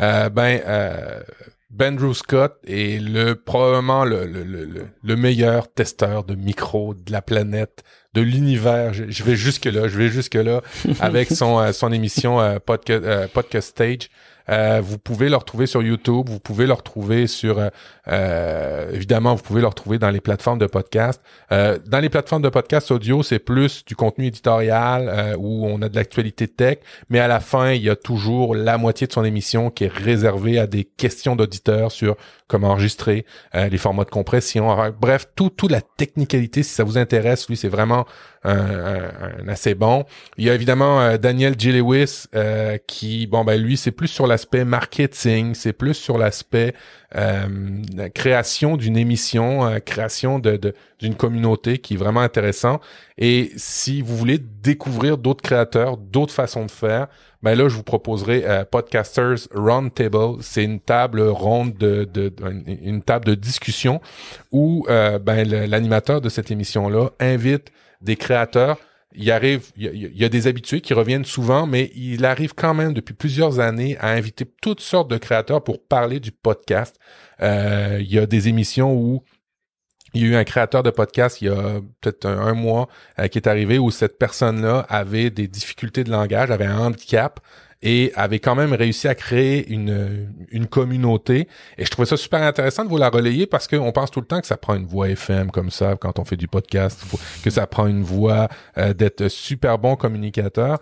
Andrew Scott est probablement le meilleur testeur de micro de la planète, de l'univers. Je vais jusque là avec son émission Podcast Stage. Vous pouvez le retrouver sur YouTube, vous pouvez le retrouver évidemment, vous pouvez le retrouver dans les plateformes de podcast. Dans les plateformes de podcast audio, c'est plus du contenu éditorial où on a de l'actualité tech, mais à la fin, il y a toujours la moitié de son émission qui est réservée à des questions d'auditeurs sur comment enregistrer, les formats de compression, bref, toute la technicalité. Si ça vous intéresse, lui, c'est vraiment un assez bon. Il y a évidemment Daniel J. Lewis qui, lui, c'est plus sur l'aspect marketing, c'est plus sur l'aspect création d'une émission, création d'une communauté qui est vraiment intéressant. Et si vous voulez découvrir d'autres créateurs, d'autres façons de faire, là, je vous proposerai Podcasters Roundtable. C'est une table ronde une table de discussion où l'animateur de cette émission-là invite des créateurs. Il y a des habitués qui reviennent souvent, mais il arrive quand même depuis plusieurs années à inviter toutes sortes de créateurs pour parler du podcast. Il y a des émissions où il y a eu un créateur de podcast il y a peut-être un mois qui est arrivé où cette personne-là avait des difficultés de langage, avait un handicap et avait quand même réussi à créer une communauté. Et je trouvais ça super intéressant de vous la relayer parce qu'on pense tout le temps que ça prend une voix FM comme ça quand on fait du podcast, que ça prend une voix d'être super bon communicateur.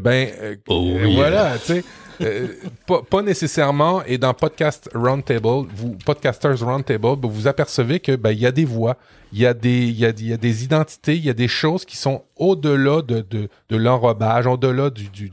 Voilà, tu sais. Pas nécessairement. Et dans Podcasters Roundtable, vous apercevez que il y a des voix, il y a des identités, il y a des choses qui sont au-delà de l'enrobage, au-delà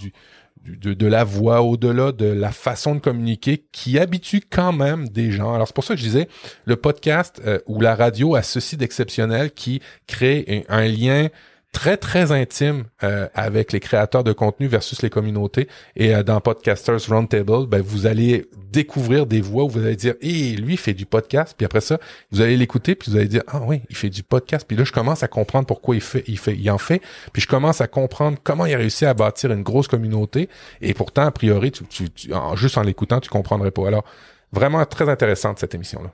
de la voix, au-delà de la façon de communiquer, qui habitue quand même des gens. Alors c'est pour ça que je disais, le podcast ou la radio a ceci d'exceptionnel qui crée un lien très, très intime avec les créateurs de contenu versus les communautés. Et dans Podcasters Roundtable, vous allez découvrir des voix où vous allez dire « Hey, lui, il fait du podcast. » Puis après ça, vous allez l'écouter, puis vous allez dire « Ah oui, il fait du podcast. » Puis là, je commence à comprendre pourquoi il en fait. Puis je commence à comprendre comment il a réussi à bâtir une grosse communauté. Et pourtant, a priori, juste en l'écoutant, tu comprendrais pas. Alors, vraiment très intéressante cette émission-là.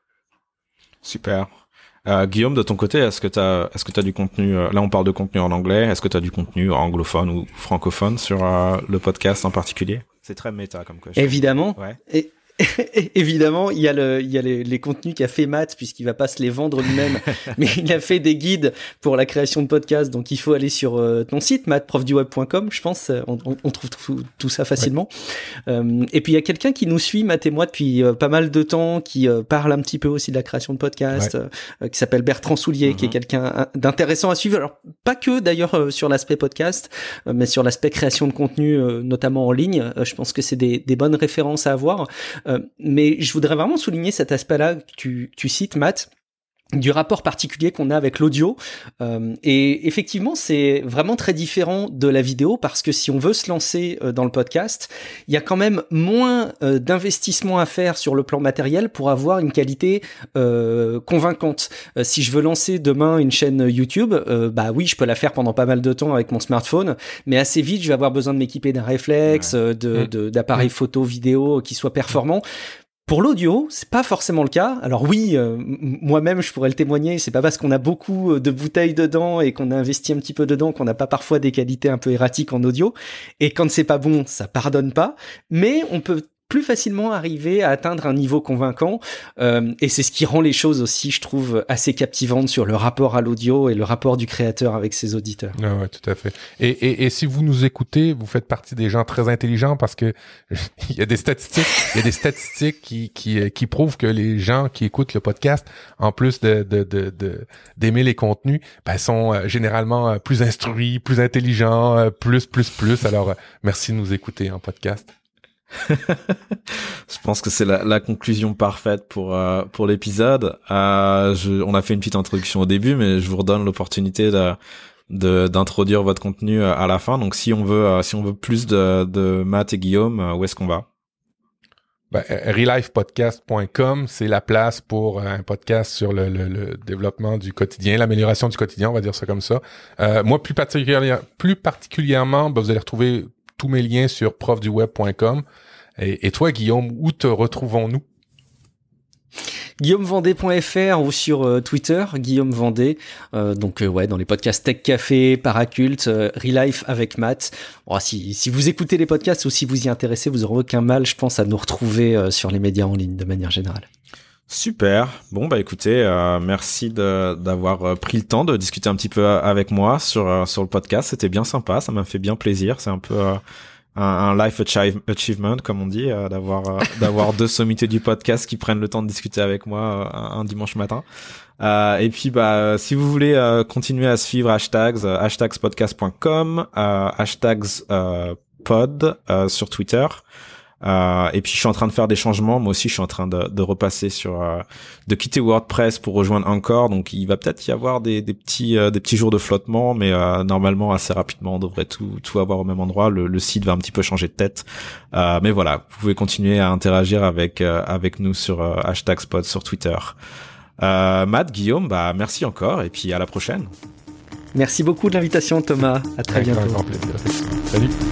Super. Guillaume, de ton côté, est-ce que t'as du contenu, là on parle de contenu en anglais, est-ce que t'as du contenu anglophone ou francophone sur le podcast en particulier? C'est très méta comme question. Évidemment. Ouais. Et évidemment, il y a les contenus qu'a fait Matt, puisqu'il va pas se les vendre lui-même, mais il a fait des guides pour la création de podcasts, donc il faut aller sur ton site, mattprofduweb.com, je pense, on trouve tout ça facilement. Ouais. Et puis il y a quelqu'un qui nous suit, Matt et moi, depuis pas mal de temps, qui parle un petit peu aussi de la création de podcasts, qui s'appelle Bertrand Soulier, qui est quelqu'un d'intéressant à suivre. Alors, pas que d'ailleurs sur l'aspect podcast, mais sur l'aspect création de contenu, notamment en ligne. Je pense que c'est des bonnes références à avoir. Mais je voudrais vraiment souligner cet aspect-là que tu cites, Matt, du rapport particulier qu'on a avec l'audio. Et effectivement, c'est vraiment très différent de la vidéo parce que si on veut se lancer dans le podcast, il y a quand même moins d'investissement à faire sur le plan matériel pour avoir une qualité convaincante. Si je veux lancer demain une chaîne YouTube, oui, je peux la faire pendant pas mal de temps avec mon smartphone, mais assez vite, je vais avoir besoin de m'équiper d'un réflexe, d'appareils photo, vidéo qui soient performants. Pour l'audio, c'est pas forcément le cas. Alors oui, moi-même, je pourrais le témoigner. C'est pas parce qu'on a beaucoup de bouteilles dedans et qu'on a investi un petit peu dedans qu'on n'a pas parfois des qualités un peu erratiques en audio. Et quand c'est pas bon, ça pardonne pas. Mais on peut plus facilement arriver à atteindre un niveau convaincant. Et c'est ce qui rend les choses aussi, je trouve, assez captivantes sur le rapport à l'audio et le rapport du créateur avec ses auditeurs. Ah ouais, tout à fait. Et si vous nous écoutez, vous faites partie des gens très intelligents parce que il y a des statistiques qui prouvent que les gens qui écoutent le podcast, en plus d'aimer les contenus, sont généralement plus instruits, plus intelligents, plus. Alors, merci de nous écouter en podcast. Je pense que c'est la conclusion parfaite pour l'épisode. On a fait une petite introduction au début, mais je vous redonne l'opportunité d'introduire votre contenu à la fin. Donc si on veut plus de Matt et Guillaume, où est-ce qu'on va? Relifepodcast.com, c'est la place pour un podcast sur le développement du quotidien, l'amélioration du quotidien, on va dire ça comme ça. Moi, plus particulièrement, vous allez retrouver tous mes liens sur profduweb.com. Et toi, Guillaume, où te retrouvons-nous? GuillaumeVendée.fr ou sur Twitter, Guillaume Vendée. Dans les podcasts Tech Café, Paraculte, Relife avec Matt. Si vous écoutez les podcasts ou si vous y intéressez, vous n'aurez aucun mal, je pense, à nous retrouver sur les médias en ligne de manière générale. Super. Bon, écoutez, merci d'avoir pris le temps de discuter un petit peu avec moi sur le podcast. C'était bien sympa, ça m'a fait bien plaisir. C'est un peu un life achievement, comme on dit, d'avoir deux sommités du podcast qui prennent le temps de discuter avec moi un dimanche matin. Et puis, si vous voulez continuer à suivre #podcasts.com, #pod sur Twitter. Et puis je suis en train de faire des changements. Moi aussi, je suis en train de repasser de quitter WordPress pour rejoindre Anchor. Donc, il va peut-être y avoir des petits jours de flottement, mais normalement assez rapidement, on devrait tout avoir au même endroit. Le site va un petit peu changer de tête, mais voilà, vous pouvez continuer à interagir avec nous sur #spot sur Twitter. Matt, Guillaume, merci encore, et puis à la prochaine. Merci beaucoup de l'invitation, Thomas. À très bientôt. Avec grand plaisir. Salut.